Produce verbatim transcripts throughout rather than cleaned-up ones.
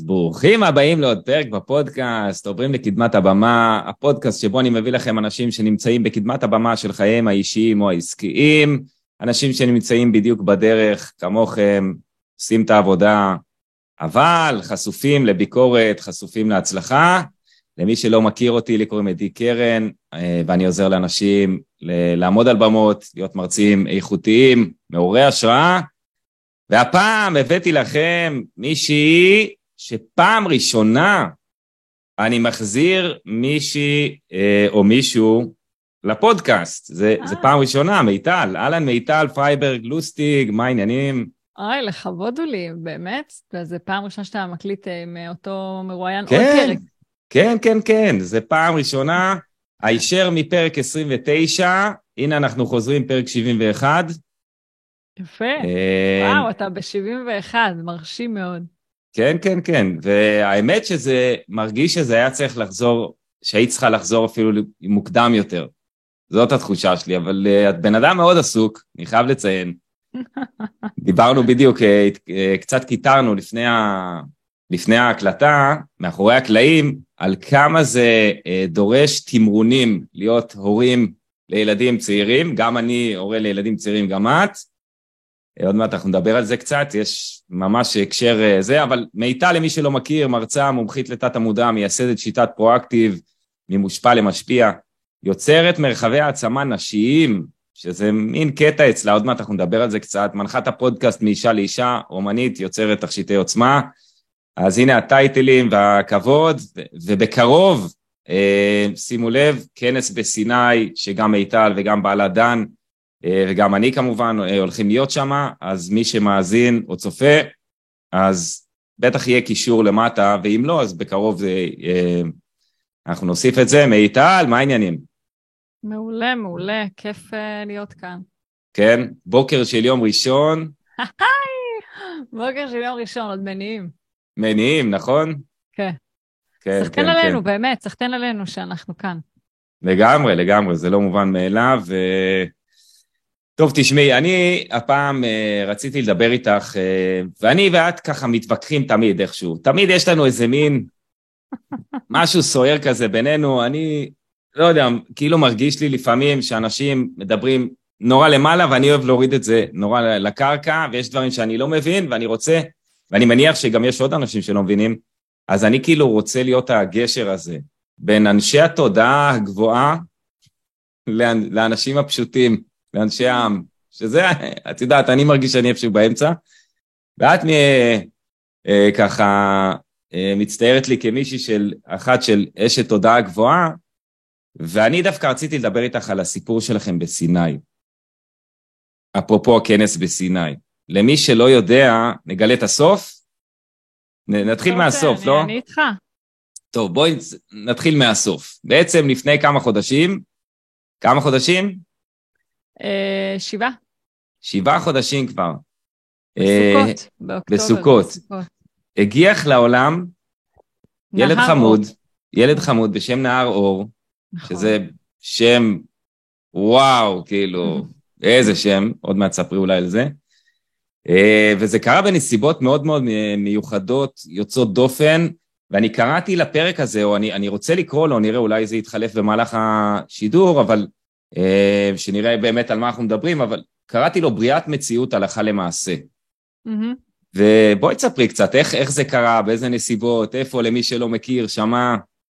אז ברוכים הבאים לעוד פרק בפודקאסט, עוברים לקדמת הבמה, הפודקאסט שבו אני מביא לכם אנשים שנמצאים בקדמת הבמה של חייהם האישיים או העסקיים, אנשים שנמצאים בדיוק בדרך, כמוכם, עושים את העבודה, אבל חשופים לביקורת, חשופים להצלחה. למי שלא מכיר אותי, לי קוראים עדי קרן, ואני עוזר לאנשים לעמוד על במות, להיות מרצים איכותיים, מעוררי השראה, והפעם הבאתי לכם מישהי שפעם ראשונה אני מחזיר מישהי אה, או מישהו לפודקאסט. זה, זה פעם ראשונה, מיטל. אהלן מיטל, פייברג, לוסטיג, מה העניינים? אוי, לכבוד הוא לי, באמת. וזה פעם ראשונה שאתה מקליט עם אותו מרואיין כן, עוד פרק. כן, כן, כן. זה פעם ראשונה. הישר מפרק עשרים ותשע, הנה אנחנו חוזרים פרק שבעים ואחת. יפה, וואו, אתה ב-שבעים ואחת, מרשים מאוד. כן, כן, כן, והאמת שזה מרגיש שזה היה צריך לחזור, שהיית צריכה לחזור אפילו מוקדם יותר. זאת התחושה שלי, אבל את בן אדם מאוד עסוק, אני חייב לציין. דיברנו בדיוק, קצת קיטרנו לפני, ה... לפני ההקלטה, מאחורי הקלעים, על כמה זה דורש תמרונים להיות הורים לילדים צעירים, גם אני הורה לילדים צעירים, גם את. עוד מעט אנחנו נדבר על זה קצת, יש ממש הקשר זה, אבל מיטל למי שלא מכיר, מרצה, מומחית לתת המודע, מייסדת שיטת פרואקטיב, ממושפע למשפיע, יוצרת מרחבי העצמה נשיים, שזה מין קטע אצלה, עוד מעט אנחנו נדבר על זה קצת, מנחת הפודקאסט מאישה לאישה, אומנית, יוצרת תכשיטי עוצמה, אז הנה הטייטלים והכבוד, ובקרוב, שימו לב, כנס בסיני, שגם מיטל וגם בעלה דן, וגם אני כמובן הולכים להיות שם, אז מי שמאזין או צופה, אז בטח יהיה קישור למטה, ואם לא, אז בקרוב זה, אנחנו נוסיף את זה. מיטל, מה העניינים? מעולה, מעולה, כיף להיות כאן. כן, בוקר של יום ראשון. בוקר של יום ראשון, עוד מניעים. מניעים, נכון? כן. כן, סחטן כן, עלינו, כן. באמת, סחטן עלינו שאנחנו כאן. לגמרי, לגמרי, זה לא מובן מאליו, ו... טוב, תשמעי, אני הפעם uh, רציתי לדבר איתך, uh, ואני ואת ככה מתווכחים תמיד איכשהו. תמיד יש לנו איזה מין משהו סוער כזה בינינו, אני לא יודע, כאילו מרגיש לי לפעמים שאנשים מדברים נורא למעלה, ואני אוהב להוריד את זה נורא לקרקע, ויש דברים שאני לא מבין, ואני רוצה, ואני מניח שגם יש עוד אנשים שלא מבינים, אז אני כאילו רוצה להיות הגשר הזה, בין אנשי התודעה הגבוהה לאנשים הפשוטים, לאנשי העם, שזה, את יודעת, אני מרגיש שאני איפשהו באמצע, ואת מ, אה, ככה אה, מצטיירת לי כמישהי של, אחת של אשת תודעה גבוהה, ואני דווקא רציתי לדבר איתך על הסיפור שלכם בסיני, אפרופו הכנס בסיני. למי שלא יודע, נגלה את הסוף, נ, נתחיל מהסוף, אני, לא? אני איתך. טוב, בואי נתחיל מהסוף. בעצם לפני כמה חודשים, כמה חודשים? שבעה. שבעה חודשים כבר. בסוכות, באוקטובר. בסוכות. הגיח לעולם ילד חמוד, ילד חמוד בשם נהר אור, שזה שם, וואו, כאילו, איזה שם, עוד מעט ספרי אולי על זה. וזה קרה בנסיבות מאוד מאוד מיוחדות, יוצאות דופן, ואני קראתי לפרק הזה, או אני, אני רוצה לקרוא לו, נראה אולי זה יתחלף במהלך השידור, אבל שנראה באמת על מה אנחנו מדברים, אבל קראתי לו בריאת מציאות הלכה למעשה. Mm-hmm. ובואי תספרי קצת, איך, איך זה קרה, באיזה נסיבות, איפה למי שלא מכיר, שמע?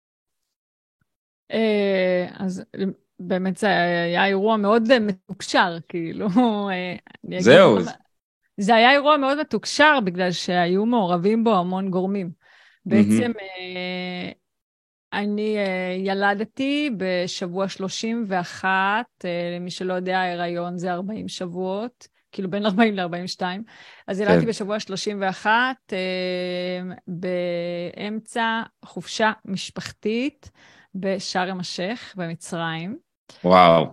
אז באמת זה היה אירוע מאוד מתוקשר, כאילו. זהו. זה היה אירוע מאוד מתוקשר, בגלל שהיו מעורבים בו המון גורמים. בעצם... Mm-hmm. אני uh, ילדתי בשבוע שלושים ואחת, uh, למי שלא יודע, ההיריון זה ארבעים שבועות, כאילו בין ארבעים ל-ארבעים ושתיים, אז ילדתי כן. בשבוע שלושים ואחת, uh, באמצע חופשה משפחתית בשארם א-שייח במצרים. וואו.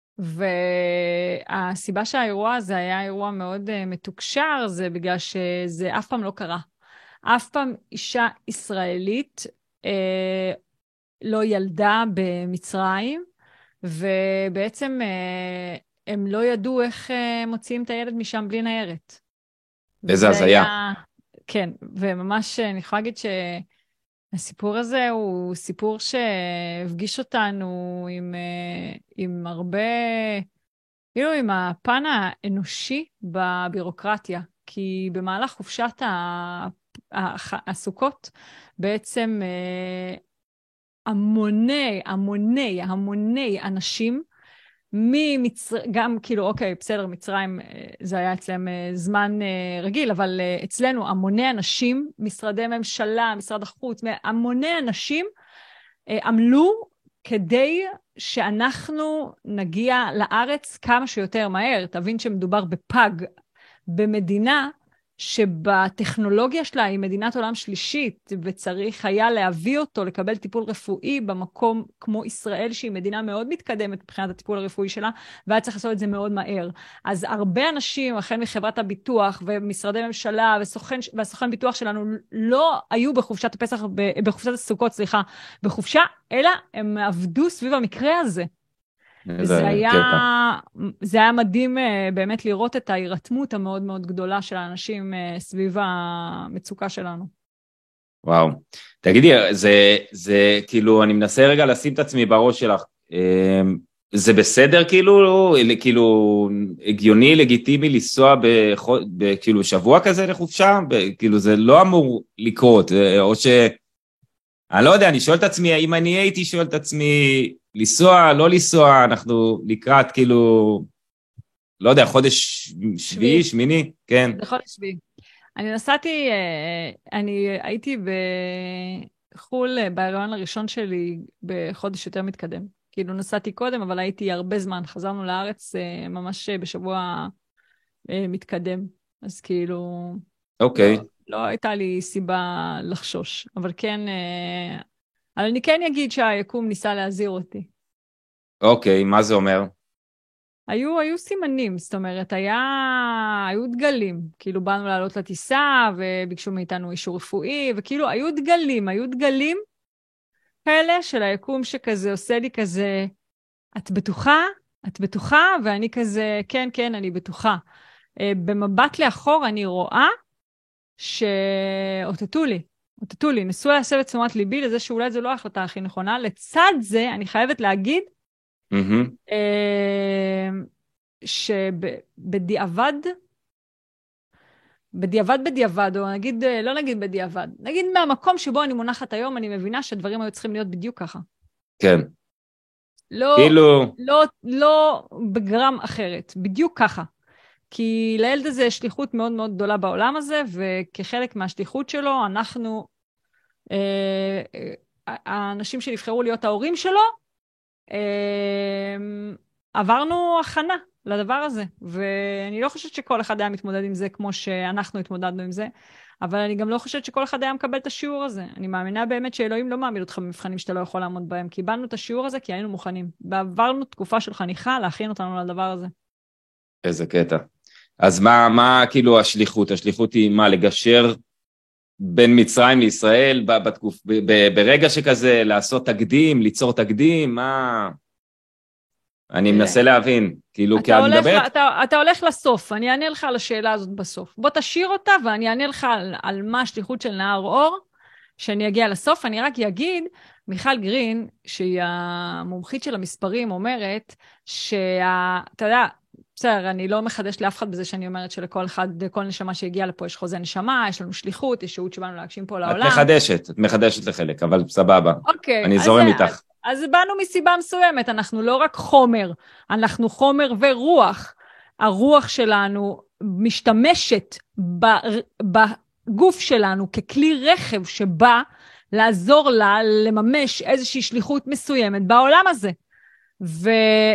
והסיבה שהאירוע הזה היה אירוע מאוד uh, מתוקשר, זה בגלל שזה אף פעם לא קרה. אף פעם אישה ישראלית, uh, לא ילדה במצרים, ובעצם הם לא ידעו איך מוציאים את הילד משם בלי ניירת. איזה הזיה. כן, וממש אני יכולה להגיד שהסיפור הזה הוא סיפור שהפגיש אותנו עם, עם הרבה, כאילו עם הפן האנושי בבירוקרטיה, כי במהלך חופשת הסוכות בעצם המוני, המוני, המוני אנשים, ממצרים, גם כאילו, אוקיי, בסדר, מצרים, זה היה אצלם זמן רגיל, אבל אצלנו המוני אנשים, משרדי ממשלה, משרד החוץ, המוני אנשים עמלו כדי שאנחנו נגיע לארץ כמה שיותר מהר. תבין שמדובר בפג, במדינה שבטכנולוגיה שלה היא מדינת עולם שלישית, וצריך היה להביא אותו לקבל טיפול רפואי במקום כמו ישראל, שהיא מדינה מאוד מתקדמת מבחינת הטיפול הרפואי שלה, והיה צריך לעשות את זה מאוד מהר. אז הרבה אנשים, החל מחברת הביטוח ומשרדי ממשלה וסוכן, והסוכן ביטוח שלנו, לא היו בחופשת הפסח, בחופשת הסוכות, סליחה, בחופשה, אלא הם עבדו סביב המקרה הזה. זה היה, זה היה מדהים באמת לראות את ההירתמות המאוד מאוד גדולה של האנשים סביב המצוקה שלנו. וואו. תגידי, זה, זה כאילו, אני מנסה רגע לשים את עצמי בראש שלך, זה בסדר כאילו, כאילו, הגיוני, לגיטימי לנסוע בכאילו שבוע כזה לחופשה? כאילו, זה לא אמור לקרות, או ש... אני לא יודע, אני שואל את עצמי, האם אני הייתי שואל את עצמי, לנסוע, לא לנסוע, אנחנו לקראת כאילו, לא יודע, חודש שביעי, שמיני, כן. זה חודש שביעי. אני נסעתי, אני הייתי בחול בהיריון הראשון שלי בחודש יותר מתקדם. כאילו נסעתי קודם, אבל הייתי הרבה זמן. חזרנו לארץ ממש בשבוע מתקדם. אז כאילו... אוקיי. לא, לא הייתה לי סיבה לחשוש, אבל כן... אבל אני כן אגיד שהיקום ניסה להזהיר אותי. אוקיי, מה זה אומר? היו, היו סימנים, זאת אומרת, היה, היו דגלים, כאילו באנו לעלות לטיסה וביקשו מאיתנו אישור רפואי, וכאילו היו דגלים, היו דגלים כאלה של היקום שכזה עושה לי כזה, את בטוחה? את בטוחה? ואני כזה, כן, כן, אני בטוחה. במבט לאחור אני רואה שאותתו לי. אותתו לי, נסו להסב את תשומת ליבי לזה שאולי זו לא ההחלטה הכי נכונה. לצד זה, אני חייבת להגיד, mm-hmm. שבדיעבד, בדיעבד בדיעבד, או נגיד, לא נגיד בדיעבד, נגיד מהמקום שבו אני מונחת היום, אני מבינה שהדברים היו צריכים להיות בדיוק ככה. כן. לא, כאילו... לא, לא בגרם אחרת, בדיוק ככה. כי לילד הזה יש שליחות מאוד מאוד גדולה בעולם הזה, וכחלק מהשליחות שלו, אנחנו, אה, האנשים שנבחרו להיות ההורים שלו, אה, עברנו הכנה לדבר הזה, ואני לא חושבת שכל אחד היה מתמודד עם זה כמו שאנחנו התמודדנו עם זה, אבל אני גם לא חושבת שכל אחד היה מקבל את השיעור הזה. אני מאמינה באמת שאלוהים לא מעמיד אותך במבחנים שאתה לא יכול לעמוד בהם, קיבלנו את השיעור הזה כי היינו מוכנים. ועברנו תקופה של חניכה להכין אותנו לדבר הזה. איזה קטע. אז מה, מה כאילו השליחות? השליחות היא מה? לגשר בין מצרים לישראל בתקוף, ב, ב, ברגע שכזה לעשות תקדים, ליצור תקדים, מה... אני מנסה להבין, כאילו, כי אני מדברת... אתה, אתה הולך לסוף, אני אענה לך על השאלה הזאת בסוף. בוא תשאיר אותה ואני אענה לך על, על מה השליחות של נהר אור, שאני אגיע לסוף. אני רק אגיד, מיכל גרין, שהיא המומחית של המספרים, אומרת שה... אתה יודע, בסדר, אני לא מחדש לאף אחד בזה שאני אומרת שלכל אחד, כל נשמה שהגיעה לפה יש חוזה נשמה, יש לנו שליחות, יש שהות שבאנו להגשים פה לעולם. את מחדשת, את מחדשת לחלק, אבל סבבה. אוקיי. אני זורם איתך. אז, אז באנו מסיבה מסוימת, אנחנו לא רק חומר, אנחנו חומר ורוח. הרוח שלנו משתמשת בגוף שלנו ככלי רכב שבא לעזור לה לממש איזושהי שליחות מסוימת בעולם הזה. ו...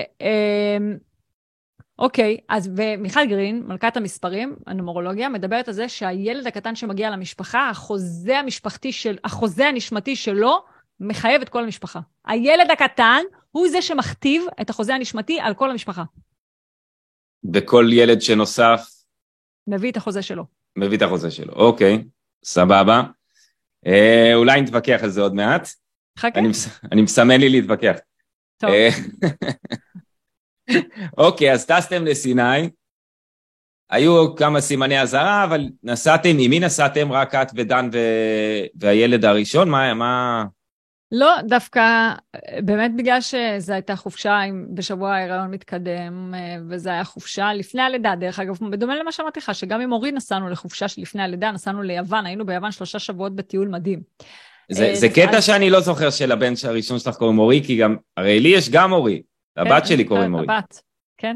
אוקיי, אז ומיכל גרין, מלכת המספרים, הנומרולוגיה, מדברת על זה שהילד הקטן שמגיע למשפחה, החוזה המשפחתי של, החוזה הנשמתי שלו, מחייב את כל המשפחה. הילד הקטן הוא זה שמכתיב את החוזה הנשמתי על כל המשפחה. וכל ילד שנוסף? מביא את החוזה שלו. מביא את החוזה שלו, אוקיי, סבבה. אה, אולי נתווכח על זה עוד מעט. חכה. אני, אני מסמן לי להתווכח. טוב. אה, אוקיי, אז טסתם לסיני, היו כמה סימני אזהרה, אבל נסעתם, עם מי נסעתם? רק את ודן ו... והילד הראשון? מה, מה... לא, דווקא, באמת בגלל שזו הייתה חופשה עם, בשבוע ההיריון מתקדם, וזה היה חופשה לפני הלידה, דרך אגב, בדומה למה שאמרתי לך, שגם עם אורי נסענו לחופשה שלפני הלידה, נסענו ליוון, היינו ביוון שלושה שבועות בטיול מדהים. זה, זה קטע אז... שאני לא זוכר של הבן הראשון שלך קוראים אורי, כי גם, הרי לי יש גם אורי, הבת שלי קוראים אורי. הבת, כן.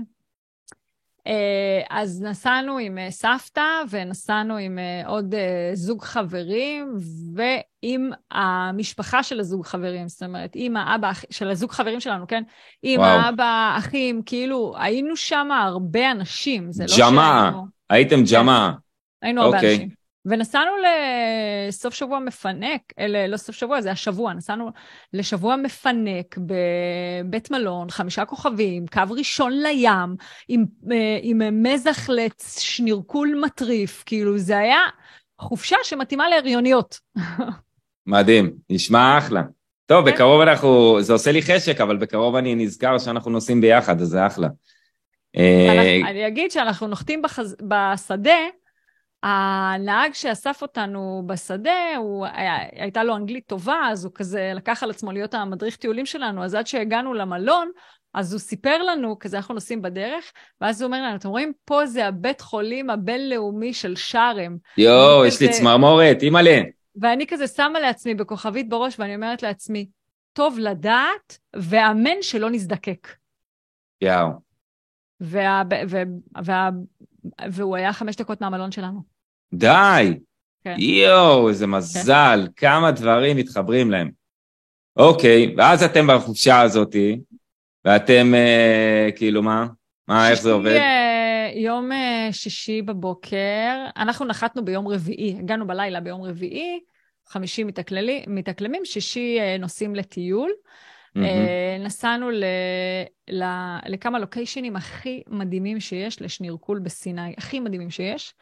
אז נסענו עם סבתא, ונסענו עם עוד זוג חברים, ועם המשפחה של הזוג חברים, זאת אומרת, עם האבא של הזוג חברים שלנו, כן? עם וואו. האבא, אחים, כאילו, היינו שם הרבה אנשים. ג'מה, לא שהיינו... הייתם ג'מה. כן, היינו הרבה אנשים. ונסענו לסוף שבוע מפנק, אלה, לא סוף שבוע, זה השבוע, נסענו לשבוע מפנק בבית מלון, חמישה כוכבים, קו ראשון לים, עם, עם מזח לשנירקול מטריף, כאילו זה היה חופשה שמתאימה להריוניות. מדהים, נשמע אחלה. טוב, בקרוב אנחנו, זה עושה לי חשק, אבל בקרוב אני נזכר שאנחנו נוסעים ביחד, אז זה אחלה. אני אגיד שאנחנו נוחתים בשדה, הנהג שאסף אותנו בשדה, הוא, היה, הייתה לו אנגלית טובה, אז הוא כזה לקח על עצמו להיות המדריך טיולים שלנו, אז עד שהגענו למלון, אז הוא סיפר לנו, כזה אנחנו נוסעים בדרך, ואז הוא אומר לנו, אתם רואים, פה זה הבית חולים הבינלאומי של שרם. יואו, יש לי צמרמורת, אימא'לה. ואני כזה שמה לעצמי בכוכבית בראש, ואני אומרת לעצמי, טוב לדעת, ואמן שלא נזדקק. יאו. וה, וה, וה, והוא היה חמש דקות מהמלון שלנו. די! כן. יואו, איזה מזל, כן. כמה דברים מתחברים להם. אוקיי, ואז אתם בחופשה הזאת, ואתם, אה, כאילו מה? מה, איך זה עובד? אה, יום אה, שישי בבוקר, אנחנו נחתנו ביום רביעי, הגענו בלילה ביום רביעי, חמישי מתקללי, מתקלמים, שישי אה, נוסעים לטיול, mm-hmm. אה, נסענו ל, ל, לכמה לוקיישנים הכי מדהימים שיש, לשנירקול בסיני, הכי מדהימים שיש,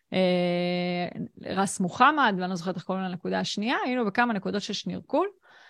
רס מוחמד, ואני לא זוכרת איך קוראים לנקודה השנייה, היינו בכמה נקודות של שנירקול,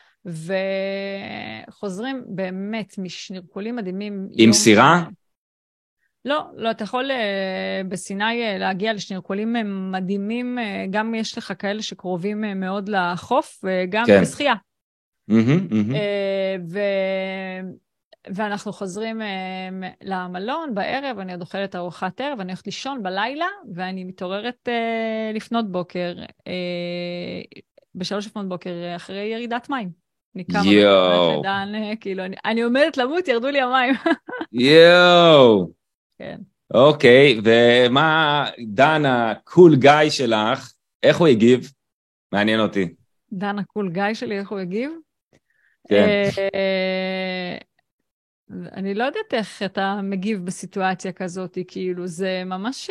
וחוזרים באמת משנירקולים מדהימים. עם סירה? לא, לא, אתה יכול בסיני להגיע לשנירקולים מדהימים, גם יש לך כאלה שקרובים מאוד לחוף, וגם כן. בשחייה. Mm-hmm, mm-hmm. ו... ואנחנו חוזרים uh, למלון בערב, אני עוד אוכלת ארוחת ערב, אני הולכת לישון בלילה, ואני מתעוררת uh, לפנות בוקר, uh, בשלוש לפנות בוקר, אחרי ירידת מים. יואו. לדן, כאילו, אני, אני עומדת למות, ירדו לי המים. יואו. כן. אוקיי, ומה דן הקול גיא שלך, איך הוא הגיב? מעניין אותי. דן הקול גיא שלי, איך הוא הגיב? כן. Uh, אני לא יודעת איך אתה מגיב בסיטואציה כזאת, כאילו זה ממש...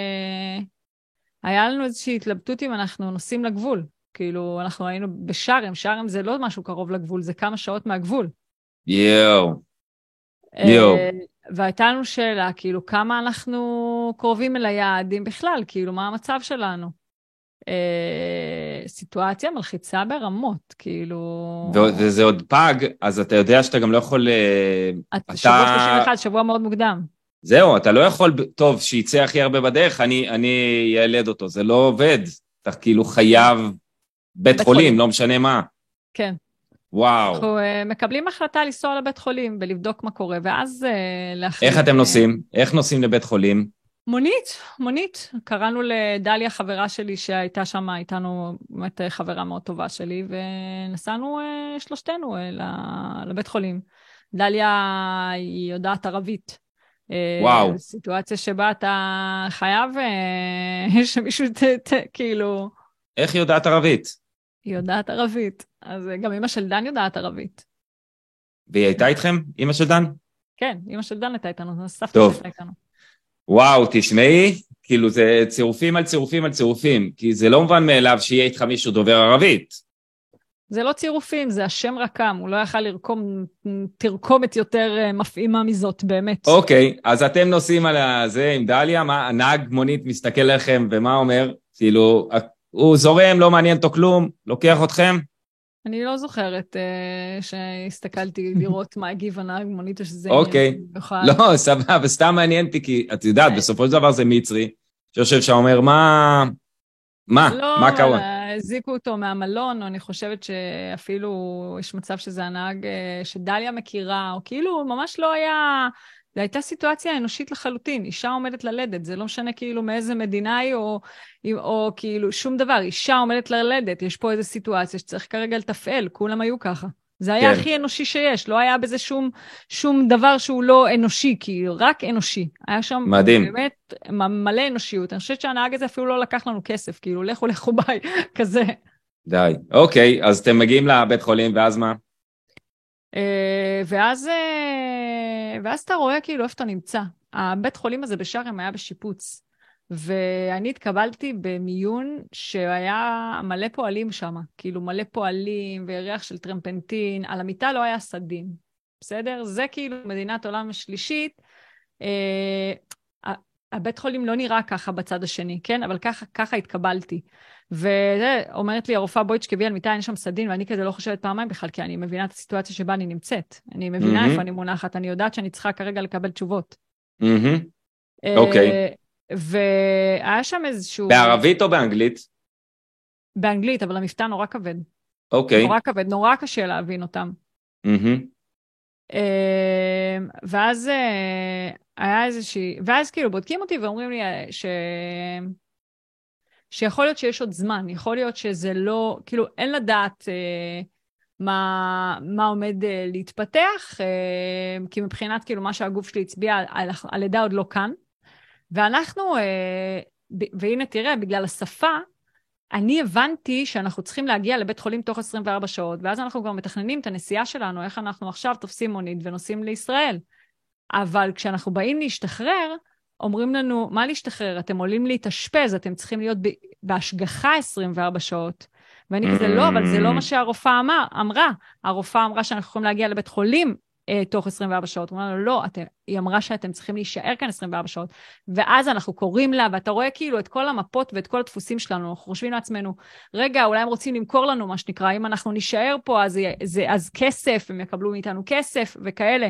היה לנו איזושהי התלבטות אם אנחנו נוסעים לגבול. כאילו, אנחנו היינו בשרם, שרם זה לא משהו קרוב לגבול, זה כמה שעות מהגבול. יואו. יואו. והייתה לנו שאלה, כאילו, כמה אנחנו קרובים אל היעדים בכלל, כאילו, מה המצב שלנו? סיטואציה מלחיצה ברמות, כאילו... וזה עוד פג, אז אתה יודע שאתה גם לא יכול... אתה... שבוע שלושים ואחת, שבוע מאוד מוקדם. זהו, אתה לא יכול... טוב, שיצא הכי הרבה בדרך, אני, אני ילד אותו, זה לא עובד. אתה כאילו חייב בית, בית חולים, חולים, לא משנה מה. כן. וואו. אנחנו מקבלים החלטה לנסוע לבית חולים ולבדוק מה קורה, ואז להחליט... איך אתם נוסעים? איך נוסעים לבית חולים? מונית, מונית. קראנו לדליה, חברה שלי שהייתה שם, איתנו באמת חברה מאוד טובה שלי, ונסענו שלושתנו לבית חולים. דליה היא יודעת ערבית. וואו. סיטואציה שבה אתה חייב שמישהו כאילו... איך היא יודעת ערבית? היא יודעת ערבית. אז גם אמא של דן יודעת ערבית. והיא הייתה איתכם, אמא של דן? כן, אמא של דן הייתה איתנו, סבתא שהייתה איתנו. וואו, תשמעי, כאילו זה צירופים על צירופים על צירופים, כי זה לא מובן מאליו שיהיה איתך מישהו דובר ערבית. זה לא צירופים, זה השם רקם, הוא לא יכל לרקום, תרקומת יותר מפעימה מזאת, באמת. אוקיי, אז אתם נוסעים על זה עם דליה, מה, הנהג מונית מסתכל לכם ומה אומר? כאילו, הוא זורם, לא מעניין אותו כלום, לוקח אתכם? אני לא זוכרת uh, שהסתכלתי לראות מה הגיב הנהג מונית, או שזה אוקיי. עניין במיוחד. לא, סבבה, סתם מעניין אותי, כי את יודעת, בסופו של דבר זה מצרי, שיושב שאומר, מה, מה, לא, מה אבל קורה? הזיקו אותו מהמלון, או אני חושבת שאפילו יש מצב שזה הנהג uh, שדליה מכירה, או כאילו ממש לא היה... זו הייתה סיטואציה אנושית לחלוטין, אישה עומדת ללדת, זה לא משנה כאילו מאיזה מדינה היא, או, או כאילו שום דבר, אישה עומדת ללדת, יש פה איזו סיטואציה שצריך כרגע לתפעל, כולם היו ככה. זה היה כן. הכי אנושי שיש, לא היה בזה שום, שום דבר שהוא לא אנושי, כאילו, רק אנושי. היה שם מדהים. באמת מלא אנושיות. אני חושבת שהנהג הזה אפילו לא לקח לנו כסף, כאילו, לכו לכו ביי, כזה. די. אוקיי, אז אתם מגיעים לבית חולים, ואז מה? Uh, ואז, uh, ואז אתה רואה כאילו איפה אתה נמצא. הבית חולים הזה בשרם היה בשיפוץ, ואני התקבלתי במיון שהיה מלא פועלים שם, כאילו מלא פועלים וריח של טרמפנטין, על המיטה לא היה סדין, בסדר? זה כאילו מדינת עולם שלישית, uh, הבית חולים לא נראה ככה בצד השני, כן? אבל ככה, ככה התקבלתי. ואומרת לי, הרופאה בואי תשכבי על מיטה, אין שם סדין, ואני כזה לא חושבת פעמיים בכלל, כי אני מבינה את הסיטואציה שבה אני נמצאת. אני מבינה איפה אני מונחת, אני יודעת שאני צריכה כרגע לקבל תשובות. אוקיי. והיה שם איזשהו... בערבית או באנגלית? באנגלית, אבל המבטא נורא כבד. אוקיי. נורא כבד, נורא קשה להבין אותם. ואז היה איזושהי... ואז כאילו בודקים אותי ואומרים לי ש... שיכול להיות שיש עוד זמן, יכול להיות שזה לא, כאילו אין לדעת אה, מה, מה עומד אה, להתפתח, אה, כי מבחינת כאילו מה שהגוף שלי הצביע, הלידה עוד לא כאן, ואנחנו, אה, ב, והנה תראה, בגלל השפה, אני הבנתי שאנחנו צריכים להגיע לבית חולים תוך עשרים וארבע שעות, ואז אנחנו כבר מתכננים את הנסיעה שלנו, איך אנחנו עכשיו תופסים מונית ונוסעים לישראל. אבל כשאנחנו באים להשתחרר, אומרים לנו, מה להשתחרר? אתם עולים להתאשפז, אתם צריכים להיות בהשגחה עשרים וארבע שעות. ואני כזה, לא, אבל זה לא מה שהרופאה אמר, אמרה. הרופאה אמרה שאנחנו יכולים להגיע לבית חולים אה, תוך עשרים וארבע שעות. אמרה לנו, לא, אתם, היא אמרה שאתם צריכים להישאר כאן עשרים וארבע שעות. ואז אנחנו קוראים לה, ואתה רואה כאילו את כל המפות ואת כל הדפוסים שלנו, אנחנו חושבים לעצמנו, רגע, אולי הם רוצים למכור לנו מה שנקרא, אם אנחנו נשאר פה, אז, זה, אז כסף, הם יקבלו מאיתנו כסף וכאלה.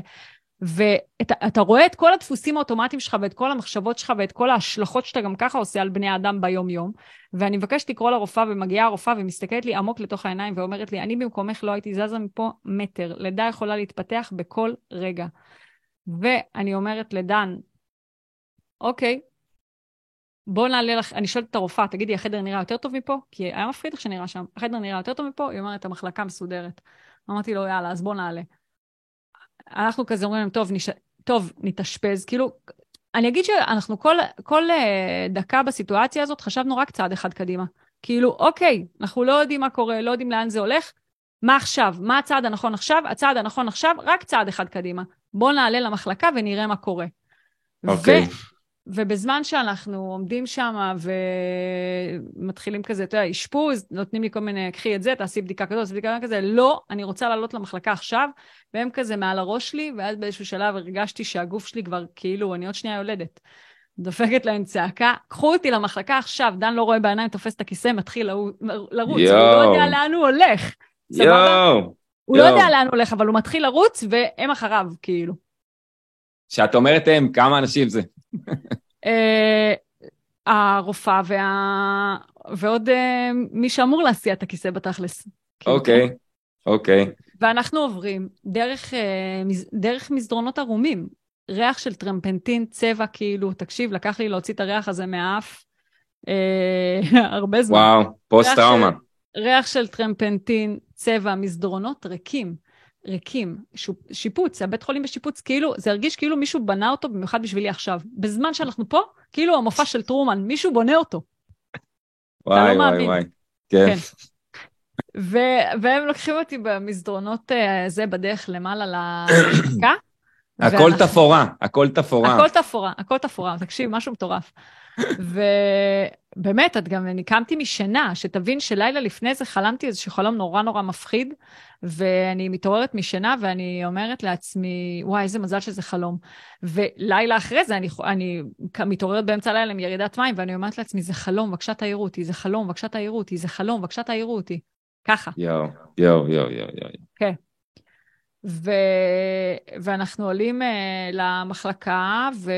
ואתה רואה את כל הדפוסים האוטומטיים שלך ואת כל המחשבות שלך ואת כל ההשלכות שאתה גם ככה עושה על בני האדם ביום יום, ואני מבקשת לקרוא לרופאה ומגיעה הרופאה ומסתכלת לי עמוק לתוך העיניים ואומרת לי, אני במקומך לא הייתי זזה מפה מטר, לידה יכולה להתפתח בכל רגע. ואני אומרת לדן, אוקיי, בוא נעלה לך, אני שואלת את הרופאה, תגידי, החדר נראה יותר טוב מפה? כי היה מפחיד איך שנראה שם, החדר נראה יותר טוב מפה? היא אומרת, המחלקה מסודרת. אמרתי לו, יאללה, אז בוא נעלה. אנחנו כזה אומרים, טוב, נש... טוב, נתאשפז, כאילו, אני אגיד שאנחנו כל, כל דקה בסיטואציה הזאת חשבנו רק צעד אחד קדימה. כאילו, אוקיי, אנחנו לא יודעים מה קורה, לא יודעים לאן זה הולך, מה עכשיו? מה הצעד הנכון עכשיו? הצעד הנכון עכשיו, רק צעד אחד קדימה. בוא נעלה למחלקה ונראה מה קורה. אוקיי. ו... ובזמן שאנחנו עומדים שם ומתחילים כזה, אתה יודע, אשפוז, נותנים לי כל מיני, קחי את זה, תעשי בדיקה כזאת, תעשי בדיקה כזה, לא, אני רוצה לעלות למחלקה עכשיו, והם כזה מעל הראש שלי, ואז באיזשהו שלב הרגשתי שהגוף שלי כבר כאילו, אני עוד שנייה יולדת. דופקת להם צעקה, קחו אותי למחלקה עכשיו, דן לא רואה בעיניים, תופס את הכיסא, מתחיל לרוץ, הוא לא יודע לאן הוא הולך. יואו. הוא לא יודע לאן הוא הולך, אבל הוא מתחיל לרוץ, והם אחריו, כאילו. שאת אומרת הם, כמה אנשים זה? הרופאה ועוד מי שאמור להסיע את הכיסא בתכלס. אוקיי, אוקיי. ואנחנו עוברים דרך מסדרונות ערומים, ריח של טרמפנטין, צבע כאילו, תקשיב, לקח לי להוציא את הריח הזה מהאף הרבה זמן. וואו, פוסט טראומה. ריח של טרמפנטין, צבע, מסדרונות ריקים. ריקים, שיפוץ, הבית חולים בשיפוץ, כאילו, זה הרגיש כאילו מישהו בנה אותו במיוחד בשבילי עכשיו. בזמן שאנחנו פה, כאילו המופע של טרומן, מישהו בונה אותו. וואי, וואי, וואי. כן. והם לוקחים אותי במסדרונות הזה בדרך למעלה לשקה. הכל תפורה, הכל תפורה. הכל תפורה, הכל תפורה, תקשיב, משהו מטורף. ובאמת, את גם נקמתי משינה, שתבין שלילה לפני זה חלמתי איזשהו חלום נורא נורא מפחיד, ואני מתעוררת משינה, ואני אומרת לעצמי, וואי, איזה מזל שזה חלום. ולילה אחרי זה, אני, אני מתעוררת באמצע הלילה עם ירידת מים, ואני אומרת לעצמי, זה חלום, בבקשה תעירו אותי, זה חלום, בבקשה תעירו אותי, זה חלום, בבקשה תעירו אותי. ככה. יואו, יואו, יואו, יואו, יואו. כן. ו... ואנחנו עולים uh, למחלקה, ו...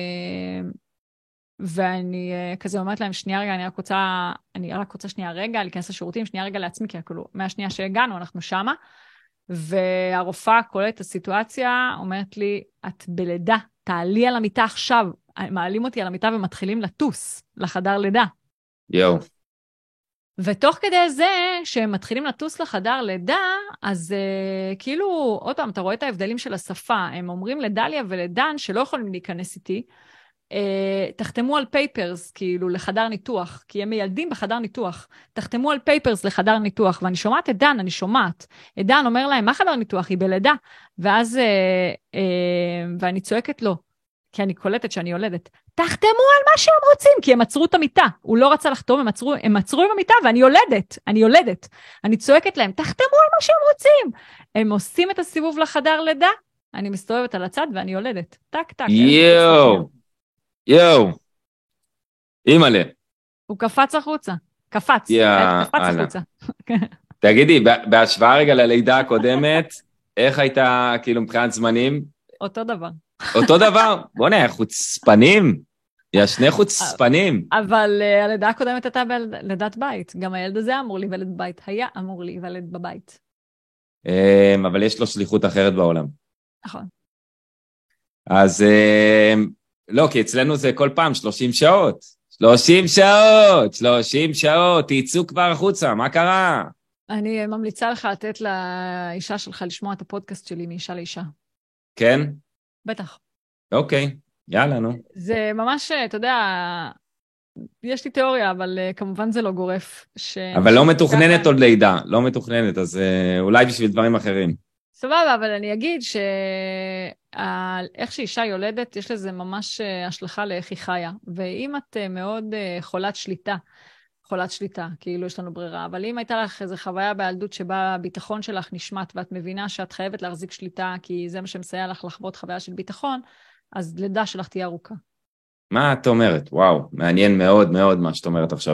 ואני uh, כזה אומרת להם, שנייה רגע, אני רק רוצה, אני רק רוצה שנייה רגע, להיכנס לשירותים, שנייה רגע לעצמי, כי כאילו, מהשנייה שהגענו, אנחנו שמה, והרופאה קולטת את הסיטואציה, אומרת לי, את בלידה, תעלי על המיטה עכשיו, מעלים אותי על המיטה ומתחילים לטוס לחדר לידה. יואו. ותוך כדי זה, שהם מתחילים לטוס לחדר לידה, אז uh, כאילו, עוד פעם, אתה רואה את ההבדלים של השפה, הם אומרים לדליה ולדן, שלא יכולים להיכנס איתי, uh, תחתמו על פייפרס, כאילו, לחדר ניתוח, כי הם מילדים בחדר ניתוח, תחתמו על פייפרס לחדר ניתוח, ואני שומעת את דן, אני שומעת, את דן אומר להם, מה חדר ניתוח? היא בלידה, ואז, uh, uh, ואני צועקת לו, כי אני קולטת שאני יולדת, תחתמו על מה שהם רוצים, כי הם עצרו את המיטה. הוא לא רצה לחתום, הם עצרו, הם עצרו עם המיטה, ואני יולדת, אני יולדת. אני צועקת להם, תחתמו על מה שהם רוצים. הם עושים את הסיבוב לחדר לידה, אני מסתובבת על הצד ואני יולדת. טק, טק. יואו, יואו. אימא'לה. הוא קפץ החוצה. קפץ. יאה, קפץ החוצה. תגידי, בהשוואה רגע ללידה הקודמת, איך הייתה, כאילו, מבחינת זמנים? אותו דבר. אותו דבר? בוא נהיה, חוצפנים. יש שני חוצפנים. אבל uh, הלידה הקודמת הייתה בלידת בית. גם הילד הזה אמור להיוולד בבית. היה אמור להיוולד בבית. Um, אבל יש לו שליחות אחרת בעולם. נכון. אז um, לא, כי אצלנו זה כל פעם שלושים שעות. שלושים שעות, שלושים שעות, תיצאו כבר החוצה, מה קרה? אני ממליצה לך לתת לאישה שלך לשמוע את הפודקאסט שלי מאישה לאישה. כן? בטח. אוקיי, יאללה, נו. זה ממש, אתה יודע, יש לי תיאוריה, אבל uh, כמובן זה לא גורף. ש... אבל לא מתוכננת עוד לידה, לא מתוכננת, אז uh, אולי בשביל דברים אחרים. סבבה, אבל אני אגיד שאיך שאישה יולדת, יש לזה ממש השלכה לאיך היא חיה. ואם את uh, מאוד uh, חולת שליטה, חולת שליטה, כאילו יש לנו ברירה, אבל אם הייתה לך איזו חוויה בילדות שבה הביטחון שלך נשמט, ואת מבינה שאת חייבת להחזיק שליטה, כי זה מה שמסייע לך לחוות חוויה של ביטחון, אז לידה שלך תהיה ארוכה. מה את אומרת? וואו, מעניין מאוד מאוד מה שאת אומרת עכשיו.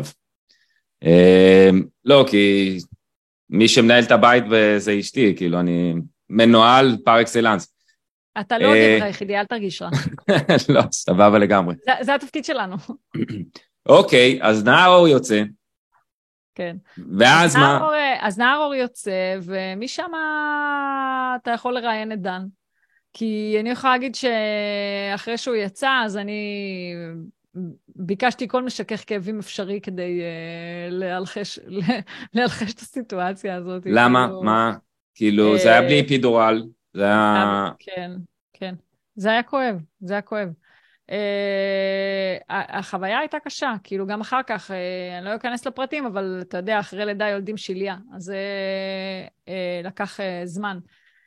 לא, כי מי שמנהל את הבית זה אשתי, כאילו אני מנוהל פר אקסלנס. אתה לא הגבר היחידי, אל תרגיש רע. לא, סבבה לגמרי. זה התפקיד שלנו. אוקיי, אז נער אור יוצא. כן. ואז מה? אז נער אור יוצא, ומשם אתה יכול לראיין את דן. כי אני יכולה להגיד שאחרי שהוא יצא, אז אני ביקשתי כל משכך כאבים אפשרי כדי להלחש, להלחש את הסיטואציה הזאת. למה? מה? כאילו, זה היה בלי אפידורל. זה היה... כן, כן. זה היה כואב, זה היה כואב. החוויה הייתה קשה, כאילו גם אחר כך, אני לא אכנס לפרטים, אבל אתה יודע, אחרי לידה יולדים שיליה, אז זה לקח זמן.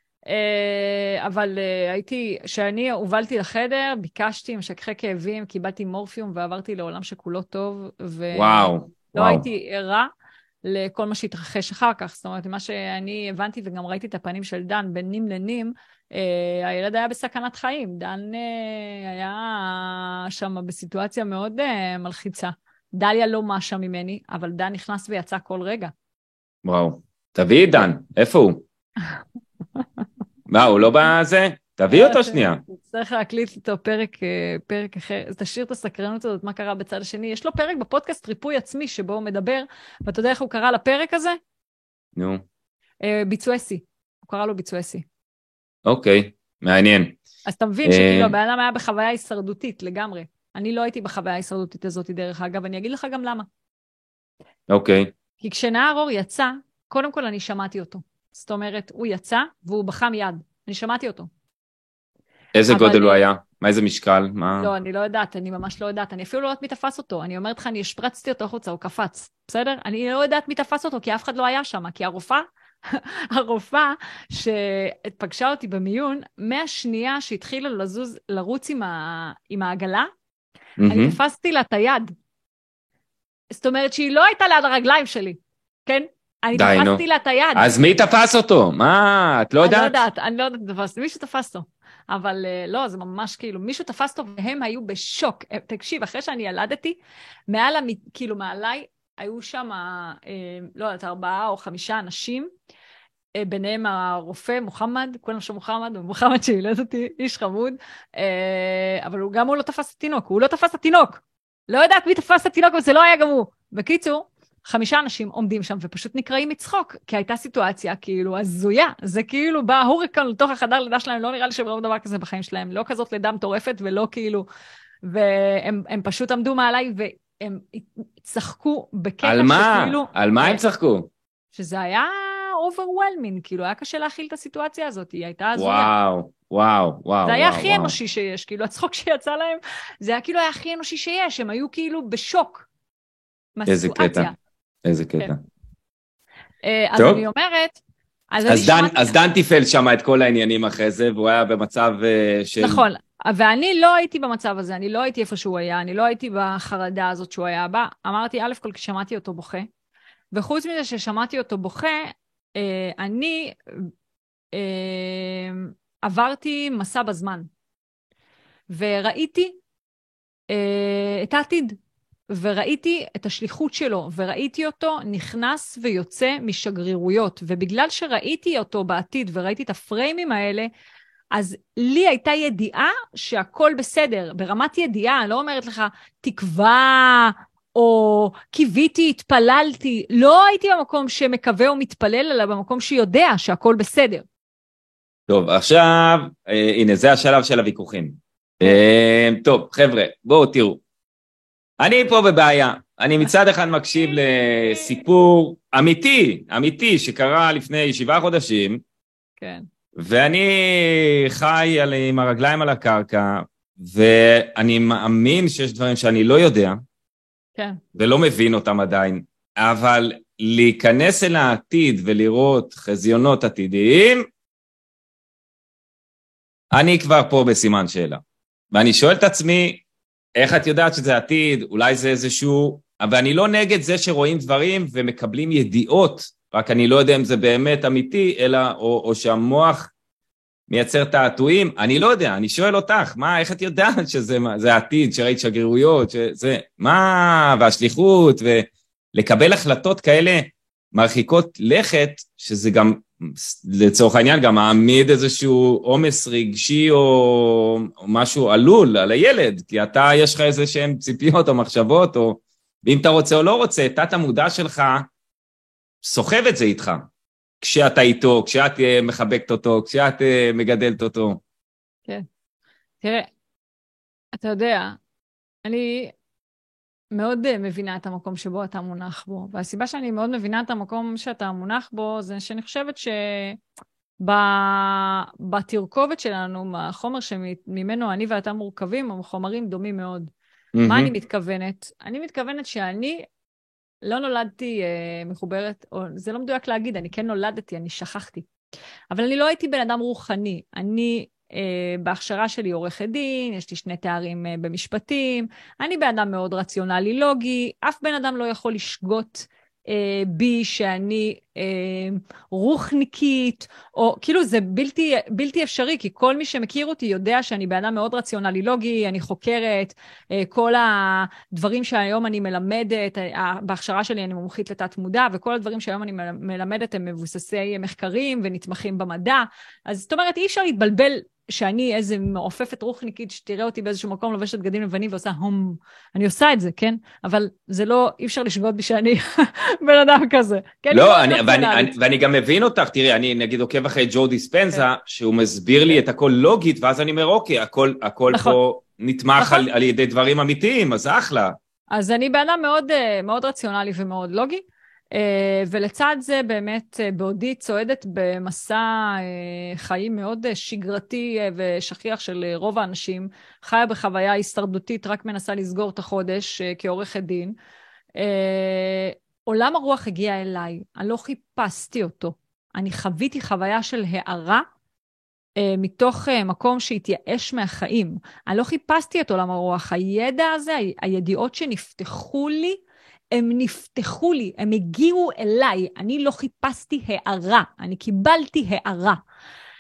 אבל הייתי, כשאני הובלתי לחדר, ביקשתי משככי כאבים, קיבלתי מורפיום ועברתי לעולם שכולו טוב, וואו, ולא הייתי ערה לכל מה שהתרחש אחר כך. זאת אומרת, מה שאני הבנתי וגם ראיתי את הפנים של דן בין נים לנים, הילד היה בסכנת חיים. דן היה שם בסיטואציה מאוד מלחיצה. דליה לא משה ממני, אבל דן נכנס ויצא כל רגע. וואו, תביאי דן, איפה הוא? מה, הוא לא בזה? תביא אותו שנייה. צריך להקליט איתו פרק, פרק אחר, אז תשאיר את הסקרנות הזאת, מה קרה בצד השני. יש לו פרק בפודקאסט ריפוי עצמי, שבו הוא מדבר, ואתה יודע איך הוא קרא לפרק הזה? נו. ביצועי סי. הוא קרא לו ביצועי סי. אוקיי, מעניין. אז אתה מבין שכאילו הבן אדם היה בחוויה הישרדותית לגמרי. אני לא הייתי בחוויה הישרדותית הזאת דרך אגב, אני אגיד לך גם למה. אוקיי. כי כשנער אור יצא, קודם כל אני שמעתי אותו. זאת אומרת, הוא יצא והוא בכה מיד. אני שמעתי אותו. איזה גודל הוא היה? מה איזה משקל? מה? לא, אני לא יודעת, אני ממש לא יודעת. אני אפילו לא יודעת מי תפס אותו. אני אומרת לך, אני השפרצתי אותו החוצה, הוא קפץ. בסדר? אני לא יודעת מי תפס אותו, כי אף אחד לא היה שם. כי הרופאה, הרופאה שפגשה אותי במיון, מהשנייה שהתחילה לזוז, לרוץ עם, ה... עם העגלה, אני תפסתי לה את היד. זאת אומרת שהיא לא הייתה ליד הרגליים שלי. כן? אני תפסתי לה את היד. אז מי תפס אותו? מה? את לא יודעת? אני לא יודעת, אני לא יודעת תפס. מישהו תפס אותו. אבל לא, זה ממש כאילו, מישהו תפס אותו והם היו בשוק. תקשיב, אחרי שאני ילדתי, מעל, כאילו מעליי, היו שם, לא יודעת, ארבעה או חמישה אנשים, ביניהם הרופא מוחמד, כולם שם מוחמד, ומוחמד שילד אותי, איש חמוד, אבל הוא, גם הוא לא תפס את התינוק, הוא לא תפס את התינוק. לא יודעת מי תפס את התינוק, אבל זה לא היה גם הוא. בקיצור, חמישה אנשים עומדים שם ופשוט נקראים מצחוק, כי הייתה סיטואציה כאילו הזויה, זה כאילו בא הוריקן לתוך החדר לידה שלהם, לא נראה לי שהם ראו דבר כזה בחיים שלהם, לא כזאת לידה מטורפת ולא כאילו, והם הם פשוט עמדו מעליי והם צחקו בקטע על מה? שכאילו... על מה הם צחקו? שזה היה overwhelming, כאילו היה קשה להכיל את הסיטואציה הזאת, היא הייתה הזויה. וואו, וואו, וואו. זה היה וואו, הכי וואו. אנושי שיש, כאילו הצחוק שיצא להם, זה היה כאילו היה הכי אנושי שיש, הם היו כאילו בשוק מהסיטואציה. איזה קטע, איזה קטע. כן. אז טוב. אני אומרת... אז, אז, אני דן, שמעתי... אז דן טיפל שם את כל העניינים אחרי זה, והוא היה במצב uh, של... נכון, ואני לא הייתי במצב הזה, אני לא הייתי איפה שהוא היה, אני לא הייתי בחרדה הזאת שהוא היה בה. אמרתי, א' כל כששמעתי אותו בוכה, וחוץ מזה ששמעתי אותו בוכה, אה, אני אה, עברתי מסע בזמן, וראיתי אה, את העתיד, וראיתי את השליחות שלו, וראיתי אותו נכנס ויוצא משגרירויות, ובגלל שראיתי אותו בעתיד, וראיתי את הפריימים האלה, אז לי הייתה ידיעה שהכל בסדר, ברמת ידיעה, אני לא אומרת לך, תקווה, או קיוויתי, התפללתי, לא הייתי במקום שמקווה או מתפלל, אלא במקום שיודע שהכל בסדר. טוב, עכשיו, אה, הנה, זה השלב של הוויכוחים. אה, טוב, חבר'ה, בואו תראו. אני פה בבעיה. אני מצד אחד מקשיב לסיפור אמיתי, אמיתי, שקרה לפני שבעה חודשים, כן. ואני חי על, עם הרגליים על הקרקע, ואני מאמין שיש דברים שאני לא יודע, כן. ולא מבין אותם עדיין, אבל להיכנס אל העתיד ולראות חזיונות עתידיים, אני כבר פה בסימן שאלה. ואני שואל את עצמי, איך את יודעת שזה עתיד? אולי זה איזשהו... אבל אני לא נגד זה שרואים דברים ומקבלים ידיעות, רק אני לא יודע אם זה באמת אמיתי, אלא, או, או שהמוח מייצר תעתועים. אני לא יודע, אני שואל אותך, מה, איך את יודעת שזה זה העתיד, שראית שגרירויות, שזה, מה, והשליחות, ולקבל החלטות כאלה מרחיקות לכת, שזה גם, לצורך העניין, גם מעמיד איזשהו עומס רגשי או, או משהו עלול על הילד, כי אתה, יש לך איזה שהם ציפיות או מחשבות, או, ואם אתה רוצה או לא רוצה, תת המודע שלך סוחב את זה איתך, כשאתה איתו, כשאת מחבקת אותו, כשאת מגדלת אותו. כן. תראה, אתה יודע, אני מאוד מבינה את המקום שבו אתה מונח בו, והסיבה שאני מאוד מבינה את המקום שאתה מונח בו, זה שאני חושבת שבתרכובת שלנו, החומר שממנו אני ואתה מורכבים, הם חומרים דומים מאוד. Mm-hmm. מה אני מתכוונת? אני מתכוונת שאני לא נולדתי uh, מחוברת, או זה לא מדויק להגיד, אני כן נולדתי, אני שכחתי. אבל אני לא הייתי בן אדם רוחני. אני uh, בהכשרה שלי עורכת דין, יש לי שני תארים uh, במשפטים, אני בן אדם מאוד רציונלי לוגי, אף בן אדם לא יכול לשגות uh, בי שאני uh, רוחניקית, או כאילו זה בלתי, בלתי אפשרי, כי כל מי שמכיר אותי יודע שאני בן אדם מאוד רציונלי לוגי, אני חוקרת, uh, כל הדברים שהיום אני מלמדת, uh, בהכשרה שלי אני מומחית לתת מודע, וכל הדברים שהיום אני מלמדת הם מבוססי מחקרים ונתמכים במדע, אז זאת אומרת אי אפשר להתבלבל שאני איזה מעופפת רוחניקית שתראה אותי באיזשהו מקום לובשת בגדים לבנים ועושה הום, אני עושה את זה, כן? אבל זה לא, אי אפשר לשגות בי שאני בן אדם כזה. כן? לא, אני, ואני, אני, ואני גם מבין אותך, תראי, אני נגיד עוקב אחרי ג'ו דיספנזה, שהוא מסביר לי את הכל לוגית, ואז אני אומר, אוקיי, הכל, הכל נכון. פה נתמך נכון. על, על ידי דברים אמיתיים, אז אחלה. אז אני בן אדם מאוד, מאוד רציונלי ומאוד לוגי, ולצד זה באמת בעודי צועדת במסע חיים מאוד שגרתי ושכיח של רוב האנשים, חיה בחוויה הישרדותית, רק מנסה לסגור את החודש כעורכת דין. עולם הרוח הגיע אליי, אני לא חיפשתי אותו, אני חוויתי חוויה של הערה, מתוך מקום שהתייאש מהחיים. אני לא חיפשתי את עולם הרוח, הידע הזה, הידיעות שנפתחו לי, הם נפתחו לי, הם הגיעו אליי, אני לא חיפשתי הערה, אני קיבלתי הערה.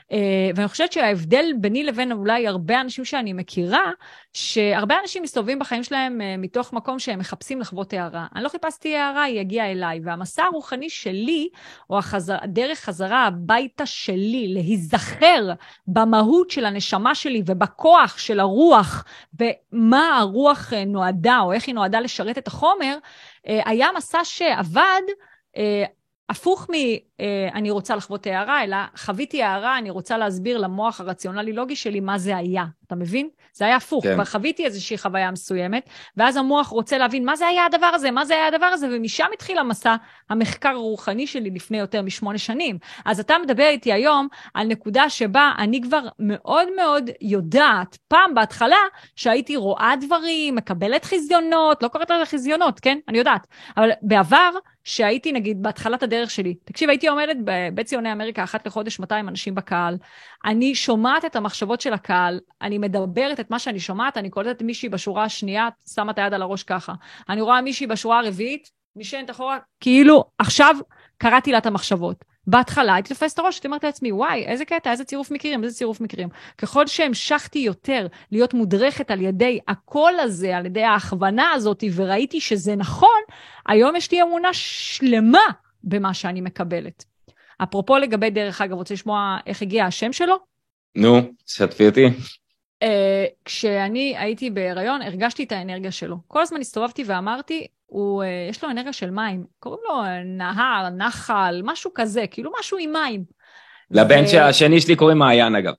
ואני חושבת שההבדל ביני לבין אולי הרבה אנשים שאני מכירה, שהרבה אנשים מסתובבים בחיים שלהם מתוך מקום שהם מחפשים לחוות הערה. אני לא חיפשתי הערה, היא הגיעה אליי, והמסע הרוחני שלי, או החזר, הדרך חזרה הביתה שלי, להיזכר במהות של הנשמה שלי, ובכוח של הרוח, ומה הרוח נועדה, או איך היא נועדה לשרת את החומר, היה מסע שעבד, הפוך מ, אני רוצה לחוות הערה, אלא חוויתי הערה, אני רוצה להסביר למוח הרציונלי-לוגי שלי מה זה היה. אתה מבין? זה היה הפוך. כן. כבר חוויתי איזושהי חוויה מסוימת, ואז המוח רוצה להבין מה זה היה הדבר הזה, מה זה היה הדבר הזה, ומשם התחיל המסע המחקר הרוחני שלי לפני יותר משמונה שנים. אז אתה מדבר איתי היום על נקודה שבה אני כבר מאוד מאוד יודעת, פעם בהתחלה שהייתי רואה דברים, מקבלת חזיונות, לא קוראת לזה חזיונות, כן? אני יודעת. אבל בעבר, שהייתי נגיד בהתחלת הדרך שלי, תקשיב, הייתי עומדת בבית ציוני אמריקה אחת לחודש מאתיים אנשים בקהל, אני שומעת את המחשבות של הקהל, אני מדברת את מה שאני שומעת, אני קולטת מישהי בשורה השנייה, שמה את היד על הראש ככה, אני רואה מישהי בשורה הרביעית, נשענת אחורה, כאילו עכשיו קראתי לה את המחשבות. בהתחלה הייתי תופסת את הראש, הייתי אומרת לעצמי, וואי, איזה קטע, איזה צירוף מקרים, איזה צירוף מקרים. ככל שהמשכתי יותר להיות מודרכת על ידי הקול הזה, על ידי ההכוונה הזאת, וראיתי שזה נכון, היום יש לי אמונה שלמה במה שאני מקבלת. אפרופו לגבי דרך אגב, רוצה לשמוע איך הגיע השם שלו? נו, שתפי אותי. Uh, כשאני הייתי בהיריון, הרגשתי את האנרגיה שלו. כל הזמן הסתובבתי ואמרתי, הוא, uh, יש לו אנרגיה של מים. קוראים לו נהר, נחל, משהו כזה, כאילו משהו עם מים. לבן ו... שהשני שלי קוראים מעיין אגב.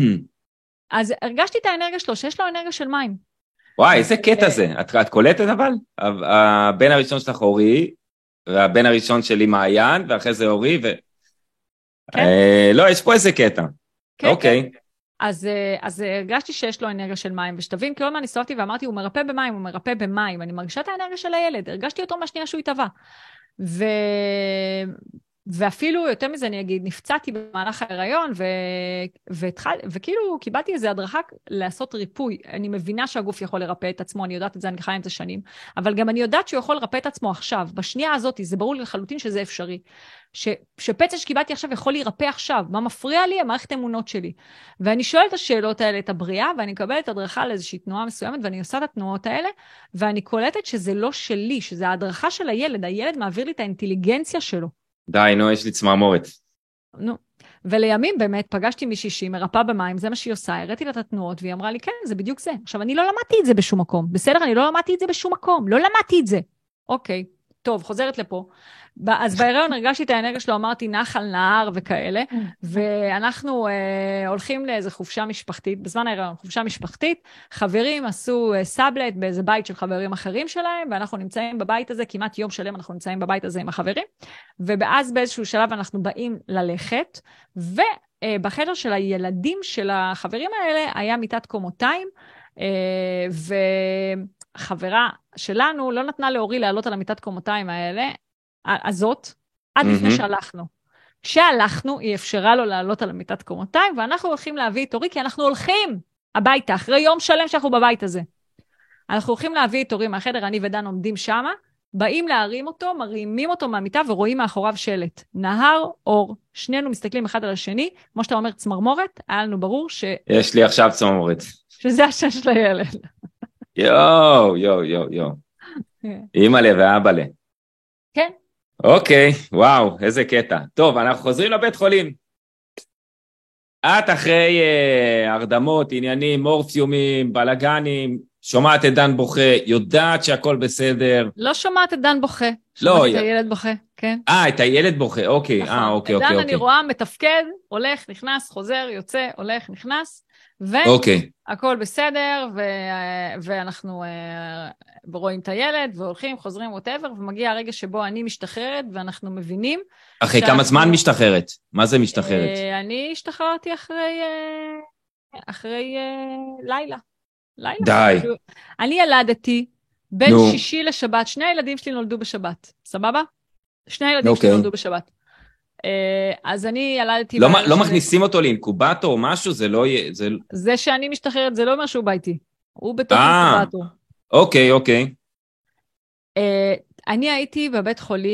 אז הרגשתי את האנרגיה שלו, שיש לו אנרגיה של מים. וואי, איזה קטע זה. את, את קולטת אבל? הבן הראשון שלך אורי, והבן הראשון שלי מעיין, ואחרי זה אורי, ו... כן. אה, לא, יש פה איזה קטע. כן, אוקיי. כן. אז, אז הרגשתי שיש לו אנרגיה של מים, ושתבין, כל מה נסתובבתי ואמרתי, הוא מרפא במים, הוא מרפא במים, אני מרגישה את האנרגיה של הילד, הרגשתי אותו מהשנייה שהוא התאווה. ו... ואפילו יותר מזה אני אגיד, נפצעתי במהלך ההיריון, ו... והתחל... וכאילו קיבלתי איזו הדרכה לעשות ריפוי. אני מבינה שהגוף יכול לרפא את עצמו, אני יודעת את זה, אני חיה עם זה שנים, אבל גם אני יודעת שהוא יכול לרפא את עצמו עכשיו. בשנייה הזאת, זה ברור לי לחלוטין שזה אפשרי. ש... שפצע שקיבלתי עכשיו יכול להירפא עכשיו. מה מפריע לי? המערכת האמונות שלי. ואני שואלת את השאלות האלה, את הבריאה, ואני מקבלת הדרכה לאיזושהי תנועה מסוימת, ואני עושה את התנועות האלה, ואני קולטת שזה לא שלי, שזה ההדרכה של הילד. הילד מעביר לי את האינטליגנציה שלו. די, נו, יש לי צמרמורת. נו, ולימים באמת פגשתי מישהי שהיא מרפאה במים, זה מה שהיא עושה, הראיתי לה את התנועות, והיא אמרה לי, כן, זה בדיוק זה. עכשיו, אני לא למדתי את זה בשום מקום, בסדר? אני לא למדתי את זה בשום מקום, לא למדתי את זה. אוקיי, טוב, חוזרת לפה. אז בהיריון הרגשתי את האנרגיה שלו, אמרתי נחל, נהר וכאלה, ואנחנו אה, הולכים לאיזו חופשה משפחתית, בזמן ההיריון, חופשה משפחתית, חברים עשו אה, סאבלט באיזה בית של חברים אחרים שלהם, ואנחנו נמצאים בבית הזה, כמעט יום שלם אנחנו נמצאים בבית הזה עם החברים, ואז באיזשהו שלב אנחנו באים ללכת, ובחדר של הילדים של החברים האלה היה מיטת קומותיים, אה, וחברה שלנו לא נתנה לאורי לעלות על המיטת קומותיים האלה, הזאת, עד לפני שהלכנו. כשהלכנו, היא אפשרה לו לעלות על המיטת קומותיים, ואנחנו הולכים להביא את אורי, כי אנחנו הולכים הביתה, אחרי יום שלם שאנחנו בבית הזה. אנחנו הולכים להביא את אורי מהחדר, אני ודן עומדים שמה, באים להרים אותו, מרימים אותו מהמיטה, ורואים מאחוריו שלט. נהר, אור, שנינו מסתכלים אחד על השני, כמו שאתה אומר, צמרמורת, היה לנו ברור ש... יש לי עכשיו צמרמורת. שזה השם של הילד. יואו, יואו, יואו, יואו. אמא לי ואבא לי. כן. אוקיי, וואו, איזה קטע. טוב, אנחנו חוזרים לבית חולים. את אחרי אה, הרדמות, עניינים, מורפיומים, בלגנים, שומעת את דן בוכה, יודעת שהכל בסדר. לא שומעת את דן בוכה. לא. שומעת את הילד בוכה, כן. אה, את הילד בוכה, אוקיי. נכון. אה, אוקיי, אוקיי, דן אוקיי. אני רואה מתפקד, הולך, נכנס, חוזר, יוצא, הולך, נכנס, אוקיי. והכל בסדר, ו... ואנחנו רואים את הילד, והולכים, חוזרים, whatever, ומגיע הרגע שבו אני משתחררת, ואנחנו מבינים... אחרי שאנחנו... כמה זמן משתחררת? מה זה משתחררת? אני השתחררתי אחרי, אחרי לילה. לילה. די. אני ילדתי בין נו. שישי לשבת, שני הילדים שלי נולדו בשבת, סבבה? שני הילדים אוקיי. שלי נולדו בשבת. אז אני ילדתי... לא, לא מכניסים אותו לאינקובטור או משהו? זה לא יהיה... זה... זה שאני משתחררת, זה לא אומר שהוא ביתי. הוא בתוך אינקובטור. אוקיי, אוקיי. אני הייתי בבית חולים